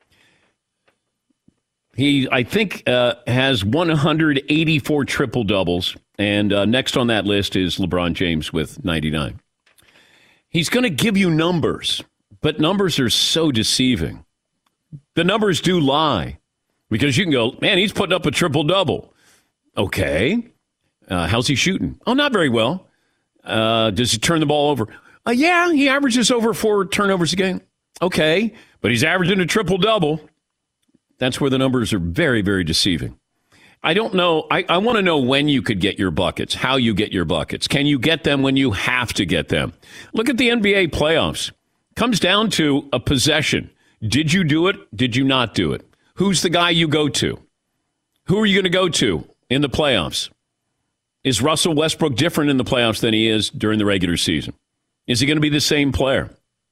He, I think, uh, has one hundred eighty-four triple doubles, and uh, next on that list is LeBron James with ninety-nine. He's going to give you numbers, but numbers are so deceiving. The numbers do lie because you can go, man, he's putting up a triple double. Okay, uh, how's he shooting? Oh, not very well. Uh, does he turn the ball over? Uh, yeah, he averages over four turnovers a game. Okay, but he's averaging a triple double. That's where the numbers are very, very deceiving. I don't know. I, I want to know when you could get your buckets, how you get your buckets. Can you get them when you have to get them? Look at the N B A playoffs. Comes down to a possession. Did you do it? Did you not do it? Who's the guy you go to? Who are you going to go to in the playoffs? Is Russell Westbrook different in the playoffs than he is during the regular season? Is he going to be the same player?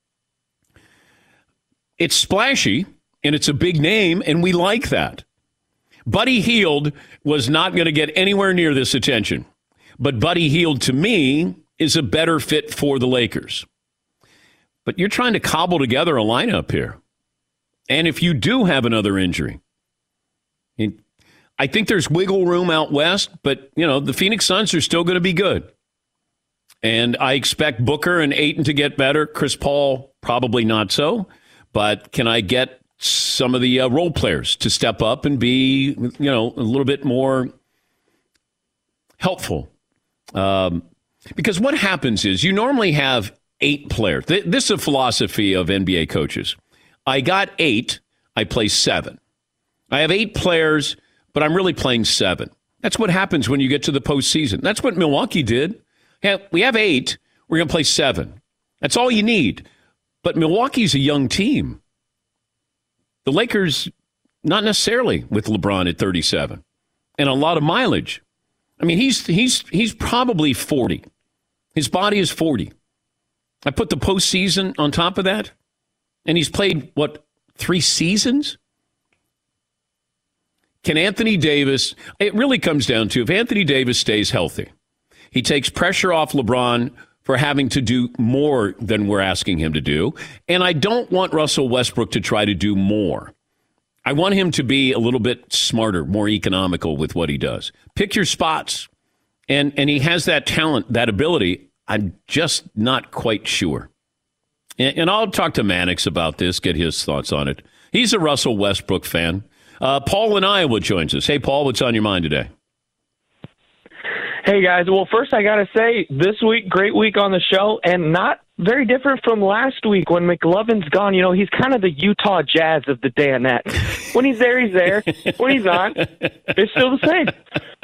It's splashy. And it's a big name, and we like that. Buddy Hield was not going to get anywhere near this attention. But Buddy Hield, to me, is a better fit for the Lakers. But you're trying to cobble together a lineup here. And if you do have another injury, I think there's wiggle room out west, but, you know, the Phoenix Suns are still going to be good. And I expect Booker and Ayton to get better. Chris Paul, probably not so. But can I get some of the uh, role players to step up and be, you know, a little bit more helpful? Um, because what happens is you normally have eight players. Th- this is a philosophy of N B A coaches. I got eight, I play seven. I have eight players, but I'm really playing seven. That's what happens when you get to the postseason. That's what Milwaukee did. Yeah, we have eight, we're going to play seven. That's all you need. But Milwaukee's a young team. The Lakers, not necessarily with LeBron at thirty-seven and a lot of mileage. I mean, he's he's he's probably forty. His body is forty. I put the postseason on top of that, and he's played, what, three seasons? Can Anthony Davis, it really comes down to if Anthony Davis stays healthy, He takes pressure off LeBron for having to do more than we're asking him to do. And I don't want Russell Westbrook to try to do more. I want him to be a little bit smarter, more economical with what he does. Pick your spots. And and he has that talent, that ability. I'm just not quite sure. And, and I'll talk to Mannix about this, get his thoughts on it. He's a Russell Westbrook fan. Uh, Paul in Iowa joins us. Hey, Paul, what's on your mind today? Hey, guys. Well, first I got to say, this week, great week on the show, and not very different from last week when McLovin's gone. You know, he's kind of the Utah Jazz of the Danettes. When he's there, he's there. When he's not, it's still the same.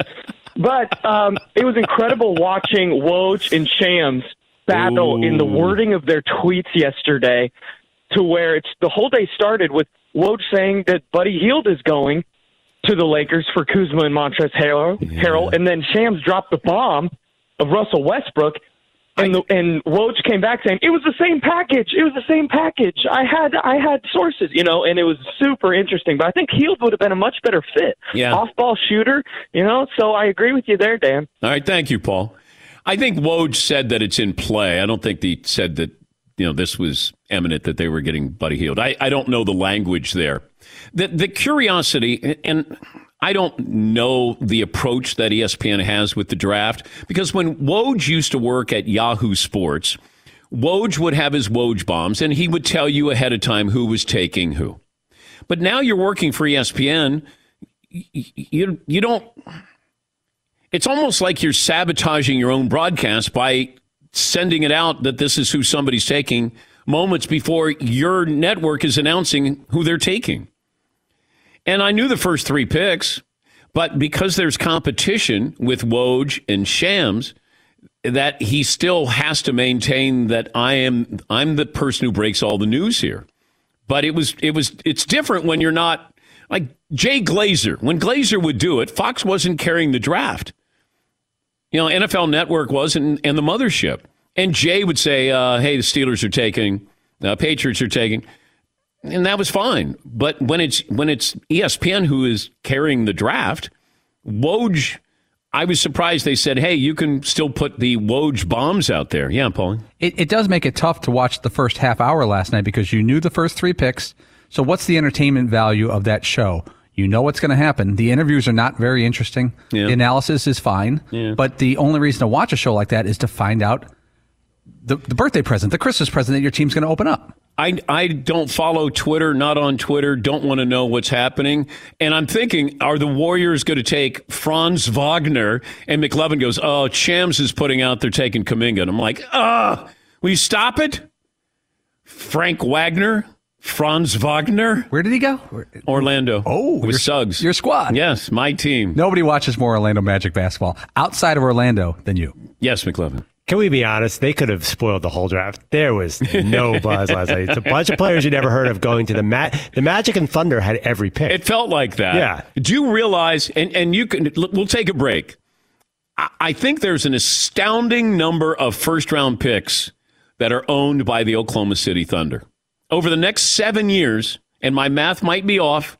But um, it was incredible watching Woj and Shams battle Ooh. in the wording of their tweets yesterday, to where it's the whole day started with Woj saying that Buddy Hield is going to the Lakers for Kuzma and Montrezl Harrell, yeah. Harrell, and then Shams dropped the bomb of Russell Westbrook, and the, and Woj came back saying it was the same package. It was the same package. I had I had sources, you know, and it was super interesting. But I think Hield would have been a much better fit. Yeah. Off-ball shooter, you know. So I agree with you there, Dan. All right, thank you, Paul. I think Woj said that it's in play. I don't think he said that, you know, this was imminent that they were getting Buddy Hield. I, I don't know the language there. The the curiosity, and I don't know the approach that E S P N has with the draft, because when Woj used to work at Yahoo Sports, Woj would have his Woj bombs, and he would tell you ahead of time who was taking who. But now you're working for E S P N, you, you don't... It's almost like you're sabotaging your own broadcast by sending it out that this is who somebody's taking moments before your network is announcing who they're taking. And I knew the first three picks, but because there's competition with Woj and Shams, that he still has to maintain that I am I'm the person who breaks all the news here. But it was it was it's different when you're not like Jay Glazer. When Glazer would do it, Fox wasn't carrying the draft. You know, N F L Network was, and, and the mothership. And Jay would say, uh, hey, the Steelers are taking, uh, Patriots are taking. And that was fine. But when it's when it's E S P N who is carrying the draft, Woj, I was surprised they said, hey, you can still put the Woj bombs out there. Yeah, Paulie? It, it does make it tough to watch the first half hour last night because you knew the first three picks. So what's the entertainment value of that show? You know what's going to happen. The interviews are not very interesting. Yeah. The analysis is fine. Yeah. But the only reason to watch a show like that is to find out the, the birthday present, the Christmas present that your team's going to open up. I, I don't follow Twitter, not on Twitter, don't want to know what's happening. And I'm thinking, are the Warriors going to take Franz Wagner? And McLovin goes, oh, Shams is putting out, they're taking Kuminga. And I'm like, ah, oh, will you stop it? Frank Wagner? Franz Wagner? Where did he go? Orlando. Oh, with your, Suggs. Your squad. Yes, my team. Nobody watches more Orlando Magic basketball outside of Orlando than you. Yes, McLovin. Can we be honest? They could have spoiled the whole draft. There was no buzz last night. It's a bunch of players you never heard of going to the Ma- the Magic and Thunder had every pick. It felt like that. Yeah. Do you realize? And and you can. We'll take a break. I, I think there's an astounding number of first round picks that are owned by the Oklahoma City Thunder over the next seven years. And my math might be off.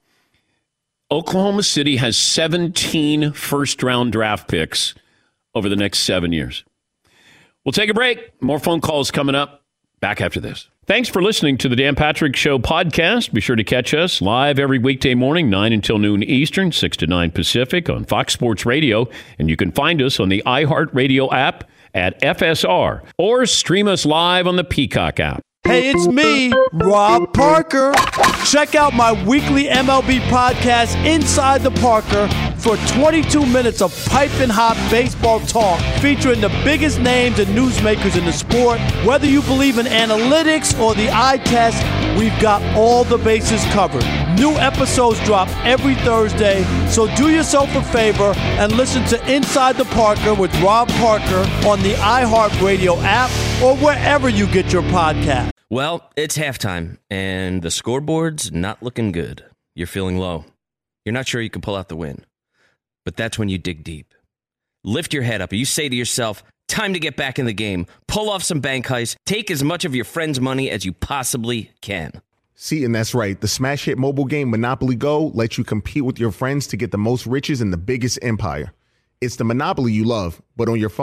Oklahoma City has seventeen first round draft picks over the next seven years. We'll take a break. More phone calls coming up. Back after this. Thanks for listening to the Dan Patrick Show podcast. Be sure to catch us live every weekday morning, nine until noon Eastern, six to nine Pacific on Fox Sports Radio. And you can find us on the iHeartRadio app at F S R or stream us live on the Peacock app. Hey, it's me, Rob Parker. Check out my weekly M L B podcast, Inside the Parker, for twenty-two minutes of piping hot baseball talk featuring the biggest names and newsmakers in the sport. Whether you believe in analytics or the eye test, we've got all the bases covered. New episodes drop every Thursday, so do yourself a favor and listen to Inside the Parker with Rob Parker on the iHeartRadio app or wherever you get your podcast. Well, it's halftime, and the scoreboard's not looking good. You're feeling low. You're not sure you can pull out the win. But that's when you dig deep. Lift your head up. You say to yourself, time to get back in the game. Pull off some bank heists. Take as much of your friend's money as you possibly can. See, and that's right. The smash hit mobile game Monopoly Go lets you compete with your friends to get the most riches in the biggest empire. It's the Monopoly you love, but on your phone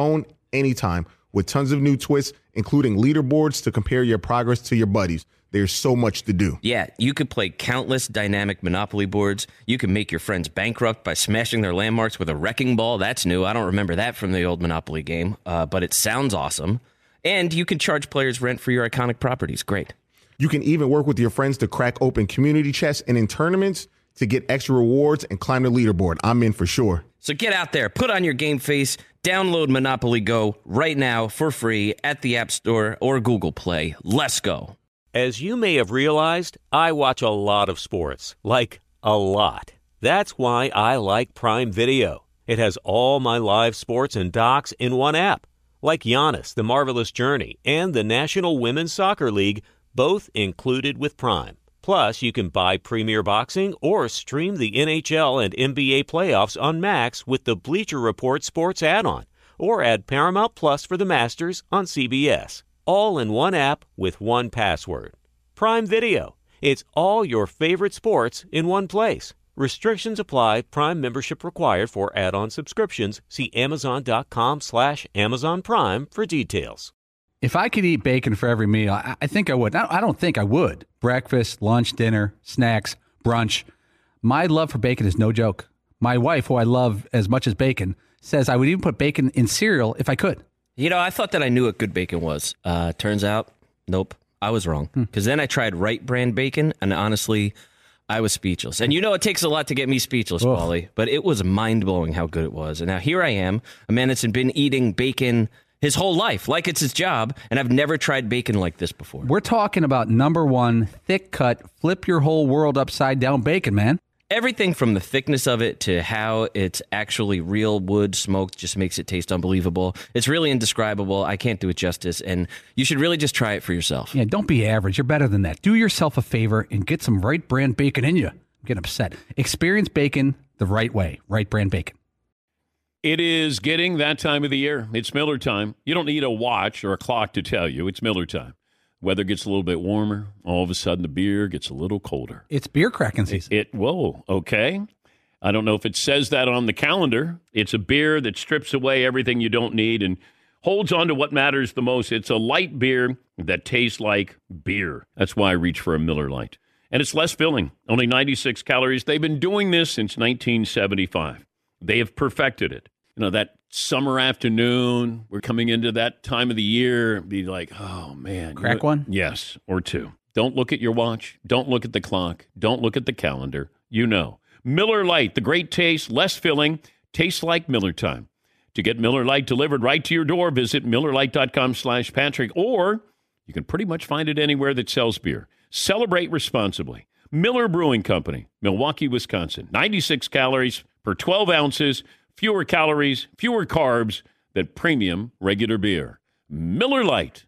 anytime with tons of new twists, including leaderboards to compare your progress to your buddies. There's so much to do. Yeah, you could play countless dynamic Monopoly boards. You can make your friends bankrupt by smashing their landmarks with a wrecking ball. That's new. I don't remember that from the old Monopoly game, uh, but it sounds awesome. And you can charge players rent for your iconic properties. Great. You can even work with your friends to crack open community chests and in tournaments to get extra rewards and climb the leaderboard. I'm in for sure. So get out there, put on your game face, download Monopoly Go right now for free at the App Store or Google Play. Let's go. As you may have realized, I watch a lot of sports, like a lot. That's why I like Prime Video. It has all my live sports and docs in one app, like Giannis, The Marvelous Journey, and the National Women's Soccer League, both included with Prime. Plus, you can buy Premier Boxing or stream the N H L and N B A playoffs on Max with the Bleacher Report Sports add-on, or add Paramount Plus for the Masters on C B S. All in one app with one password. Prime Video. It's all your favorite sports in one place. Restrictions apply. Prime membership required for add-on subscriptions. See Amazon.com slash Amazon Prime for details. If I could eat bacon for every meal, I, I think I would. I don't think I would. Breakfast, lunch, dinner, snacks, brunch. My love for bacon is no joke. My wife, who I love as much as bacon, says I would even put bacon in cereal if I could. You know, I thought that I knew what good bacon was. Uh, turns out, nope, I was wrong. Because then I tried Right Brand bacon, and honestly, I was speechless. And you know it takes a lot to get me speechless, Ugh. Paulie, but it was mind-blowing how good it was. And now here I am, a man that's been eating bacon his whole life, like it's his job, and I've never tried bacon like this before. We're talking about number one, thick-cut, flip your whole world upside-down bacon, man. Everything from the thickness of it to how it's actually real wood smoked just makes it taste unbelievable. It's really indescribable. I can't do it justice, and you should really just try it for yourself. Yeah, don't be average. You're better than that. Do yourself a favor and get some Right Brand bacon in you. I'm getting upset. Experience bacon the right way. Right Brand bacon. It is getting that time of the year. It's Miller time. You don't need a watch or a clock to tell you. It's Miller time. Weather gets a little bit warmer. All of a sudden, the beer gets a little colder. It's beer cracking season. It, it whoa, okay. I don't know if it says that on the calendar. It's a beer that strips away everything you don't need and holds on to what matters the most. It's a light beer that tastes like beer. That's why I reach for a Miller Lite. And it's less filling, only ninety-six calories. They've been doing this since nineteen seventy-five. They have perfected it. You know, that summer afternoon, we're coming into that time of the year, be like, oh, man. Crack you know, one? Yes, or two. Don't look at your watch. Don't look at the clock. Don't look at the calendar. You know. Miller Lite, the great taste, less filling, tastes like Miller time. To get Miller Lite delivered right to your door, visit MillerLite.com slash Patrick, or you can pretty much find it anywhere that sells beer. Celebrate responsibly. Miller Brewing Company, Milwaukee, Wisconsin. ninety-six calories per twelve ounces, fewer calories, fewer carbs than premium regular beer. Miller Lite.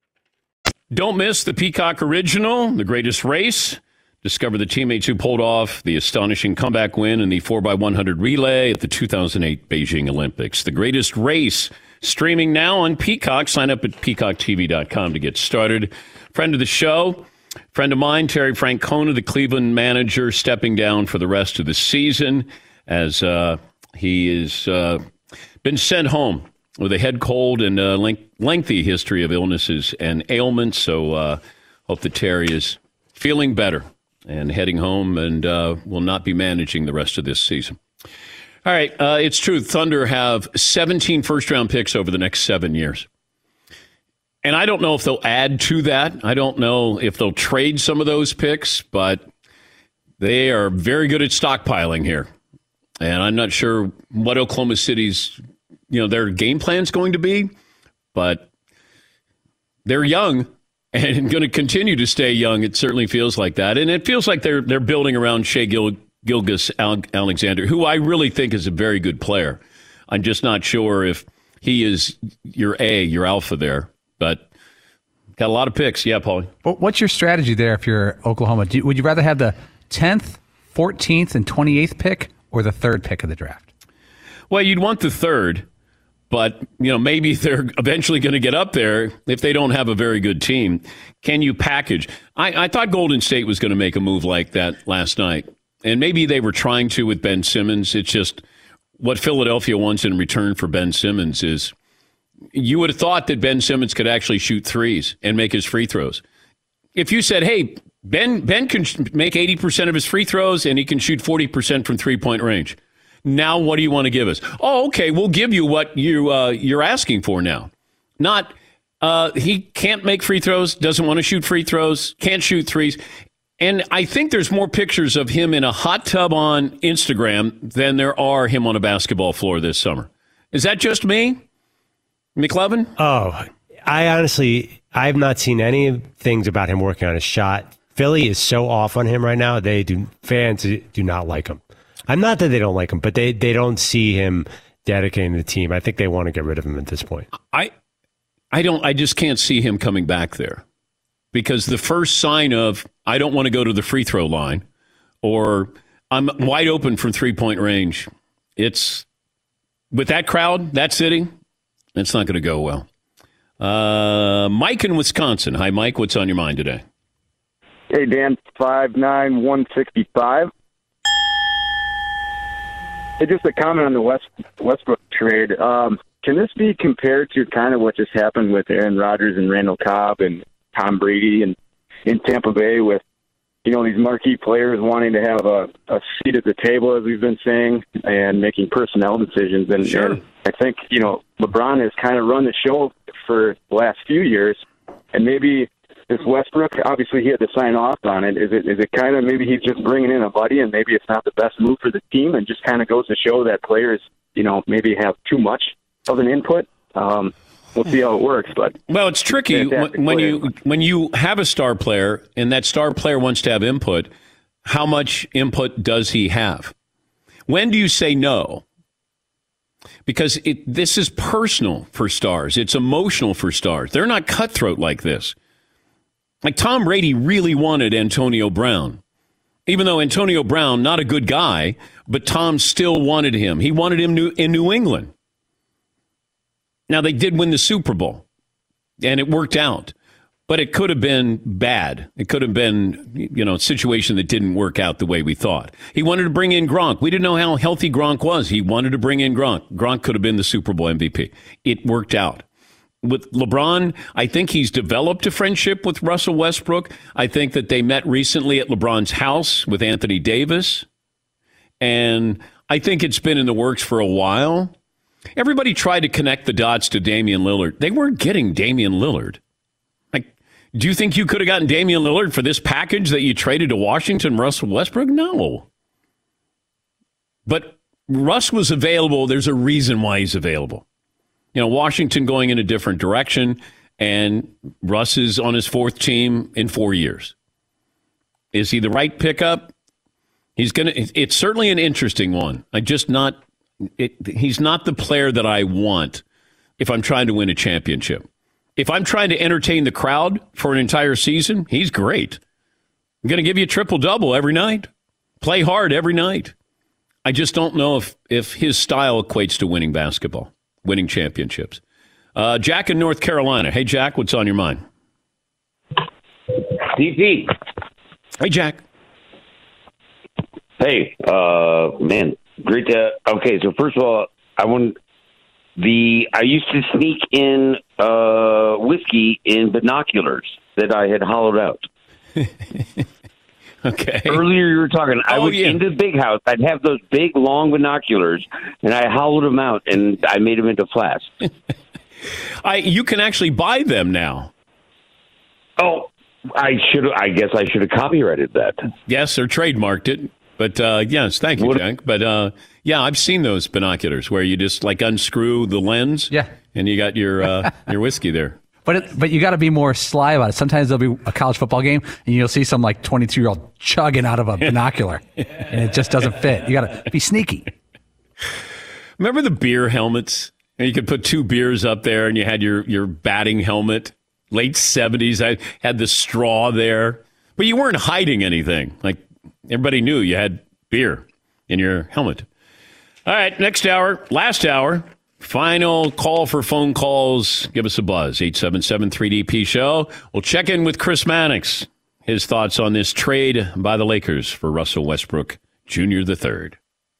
Don't miss the Peacock Original, The Greatest Race. Discover the teammates who pulled off the astonishing comeback win in the four by one hundred relay at the two thousand eight Beijing Olympics. The Greatest Race, streaming now on Peacock. Sign up at peacock t v dot com to get started. Friend of the show, friend of mine, Terry Francona, the Cleveland manager, stepping down for the rest of the season as uh, he has uh, been sent home with a head cold and a length- lengthy history of illnesses and ailments. So uh, hope that Terry is feeling better and heading home and uh, will not be managing the rest of this season. All right, uh, it's true. Thunder have seventeen first-round picks over the next seven years. And I don't know if they'll add to that. I don't know if they'll trade some of those picks, but they are very good at stockpiling here. And I'm not sure what Oklahoma City's, you know, their game plan is going to be, but they're young and going to continue to stay young. It certainly feels like that. And it feels like they're they're building around Shai Gil- Gilgeous-Alexander, who I really think is a very good player. I'm just not sure if he is your A, your alpha there. But got a lot of picks. Yeah, Paulie. What's your strategy there if you're Oklahoma? Do you, would you rather have the tenth, fourteenth, and twenty-eighth pick or the third pick of the draft? Well, you'd want the third, but you know maybe they're eventually going to get up there if they don't have a very good team. Can you package? I, I thought Golden State was going to make a move like that last night, and maybe they were trying to with Ben Simmons. It's just what Philadelphia wants in return for Ben Simmons is you would have thought that Ben Simmons could actually shoot threes and make his free throws. If you said, hey, Ben Ben can make eighty percent of his free throws and he can shoot forty percent from three-point range. Now what do you want to give us? Oh, okay, we'll give you what you, uh, you're asking for now. Not uh, he can't make free throws, doesn't want to shoot free throws, can't shoot threes. And I think there's more pictures of him in a hot tub on Instagram than there are him on a basketball floor this summer. Is that just me, McLovin? Oh, I honestly, I've not seen any things about him working on his shot. Philly is so off on him right now. They do fans do not like him. I'm not that they don't like him, but they, they don't see him dedicating the team. I think they want to get rid of him at this point. I I don't I just can't see him coming back there. Because the first sign of I don't want to go to the free throw line or I'm wide open from three-point range, it's with that crowd, that city, it's not going to go well. Uh, Mike in Wisconsin. Hi, Mike. What's on your mind today? Hey, Dan, five nine, one sixty-five. Hey, just a comment on the West Westbrook trade. Um, can this be compared to kind of what just happened with Aaron Rodgers and Randall Cobb and Tom Brady and in Tampa Bay with, you know, these marquee players wanting to have a, a seat at the table, as we've been saying, and making personnel decisions. And, sure. and I think, you know, LeBron has kind of run the show for the last few years, and maybe this Westbrook, obviously he had to sign off on it. Is it is it kind of maybe he's just bringing in a buddy and maybe it's not the best move for the team and just kind of goes to show that players, you know, maybe have too much of an input? Um We'll see how it works, but well, it's tricky when, when you when you have a star player and that star player wants to have input. How much input does he have? When do you say no? Because it, this is personal for stars. It's emotional for stars. They're not cutthroat like this. Like Tom Brady really wanted Antonio Brown, even though Antonio Brown not a good guy, but Tom still wanted him. He wanted him in New England. Now, they did win the Super Bowl, and it worked out. But it could have been bad. It could have been, you know, a situation that didn't work out the way we thought. He wanted to bring in Gronk. We didn't know how healthy Gronk was. He wanted to bring in Gronk. Gronk could have been the Super Bowl M V P. It worked out. With LeBron, I think he's developed a friendship with Russell Westbrook. I think that they met recently at LeBron's house with Anthony Davis. And I think it's been in the works for a while. Everybody tried to connect the dots to Damian Lillard. They weren't getting Damian Lillard. Like, do you think you could have gotten Damian Lillard for this package that you traded to Washington, Russell Westbrook? No. But Russ was available. There's a reason why he's available. You know, Washington going in a different direction, and Russ is on his fourth team in four years. Is he the right pickup? He's gonna. It's certainly an interesting one. I just not. It, he's not the player that I want if I'm trying to win a championship. If I'm trying to entertain the crowd for an entire season, he's great. I'm going to give you a triple-double every night. Play hard every night. I just don't know if, if his style equates to winning basketball, winning championships. Uh, Jack in North Carolina. Hey, Jack, what's on your mind? D P. Hey, Jack. Hey, uh, man. Great to, okay, so first of all, I want the, I used to sneak in uh, whiskey in binoculars that I had hollowed out. Okay. Earlier you were talking, I Oh, was yeah. into the big house. I'd have those big, long binoculars, and I hollowed them out, and I made them into flasks. I you can actually buy them now. Oh, I should. I guess I should have copyrighted that. Yes, or trademarked it. But uh, yes, thank you, What- Jack. But uh, yeah, I've seen those binoculars where you just like unscrew the lens. Yeah. And you got your uh, your whiskey there. But it, but you got to be more sly about it. Sometimes there'll be a college football game, and you'll see some like twenty-two year old chugging out of a binocular, and it just doesn't fit. You got to be sneaky. Remember the beer helmets? And you could put two beers up there, and you had your your batting helmet. Late seventies, I had the straw there, but you weren't hiding anything. Like everybody knew you had beer in your helmet. All right, next hour, last hour, final call for phone calls. Give us a buzz, eight seven seven three D P show. We'll check in with Chris Mannix. His thoughts on this trade by the Lakers for Russell Westbrook Junior the third.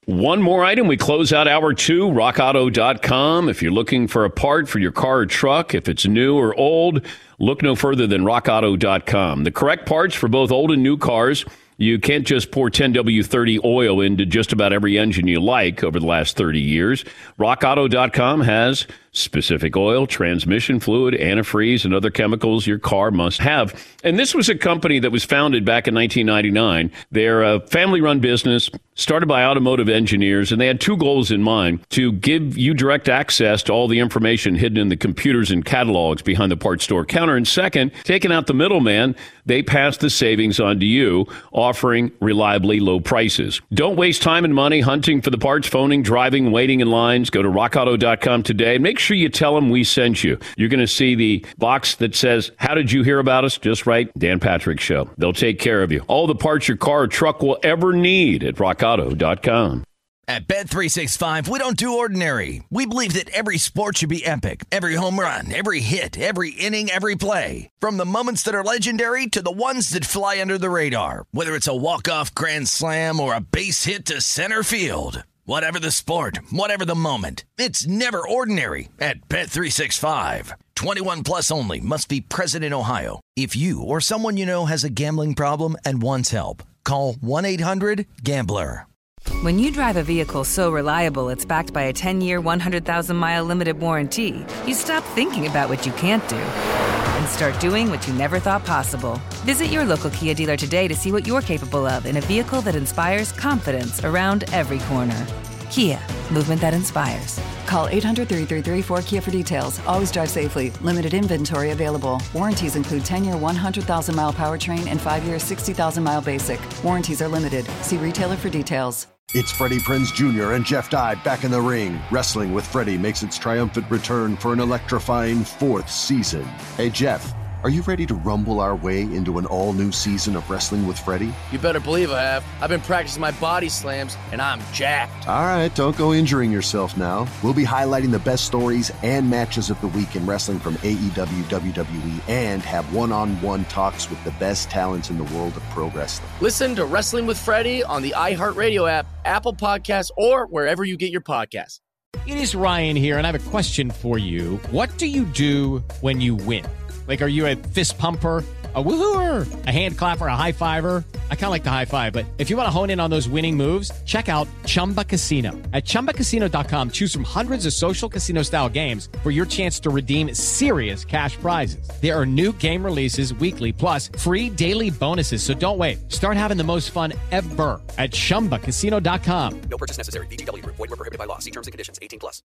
One more item. We close out hour two, rock auto dot com. If you're looking for a part for your car or truck, if it's new or old, look no further than rock auto dot com. The correct parts for both old and new cars. You can't just pour ten W thirty oil into just about every engine you like over the last thirty years. rock auto dot com has specific oil, transmission fluid, antifreeze, and other chemicals your car must have. And this was a company that was founded back in nineteen ninety-nine. They're a family-run business started by automotive engineers, and they had two goals in mind: to give you direct access to all the information hidden in the computers and catalogs behind the parts store counter, and second, taking out the middleman, they pass the savings on to you, offering reliably low prices. Don't waste time and money hunting for the parts, phoning, driving, waiting in lines. Go to rock auto dot com today. Make sure you tell them we sent you. You're going to see the box that says, how did you hear about us? Just write Dan Patrick Show. They'll take care of you. All the parts your car or truck will ever need at rock auto dot com. At Bet three sixty-five, we don't do ordinary. We believe that every sport should be epic. Every home run, every hit, every inning, every play. From the moments that are legendary to the ones that fly under the radar. Whether it's a walk-off grand slam or a base hit to center field. Whatever the sport, whatever the moment, it's never ordinary at Bet three sixty-five. twenty-one plus only. Must be present in Ohio. If you or someone you know has a gambling problem and wants help, call one eight hundred gambler. When you drive a vehicle so reliable it's backed by a ten-year, one hundred thousand mile limited warranty, you stop thinking about what you can't do and start doing what you never thought possible. Visit your local Kia dealer today to see what you're capable of in a vehicle that inspires confidence around every corner. Kia, movement that inspires. Call eight hundred, three three three, four K I A for details. Always drive safely. Limited inventory available. Warranties include ten-year, one hundred thousand mile powertrain and five-year, sixty thousand mile basic. Warranties are limited. See retailer for details. It's Freddie Prinze Junior and Jeff Dye back in the ring. Wrestling with Freddie makes its triumphant return for an electrifying fourth season. Hey, Jeff, are you ready to rumble our way into an all-new season of Wrestling with Freddie? You better believe I have. I've been practicing my body slams, and I'm jacked. All right, don't go injuring yourself now. We'll be highlighting the best stories and matches of the week in wrestling from A E W, W W E, and have one-on-one talks with the best talents in the world of pro wrestling. Listen to Wrestling with Freddie on the iHeartRadio app, Apple Podcasts, or wherever you get your podcasts. It is Ryan here, and I have a question for you. What do you do when you win? Like, are you a fist pumper, a woohooer, a hand clapper, a high fiver? I kind of like the high five, but if you want to hone in on those winning moves, check out Chumba Casino. At chumba casino dot com, choose from hundreds of social casino style games for your chance to redeem serious cash prizes. There are new game releases weekly, plus free daily bonuses. So don't wait. Start having the most fun ever at chumba casino dot com. No purchase necessary. V G W Group. Void where prohibited by law. See terms and conditions. eighteen plus.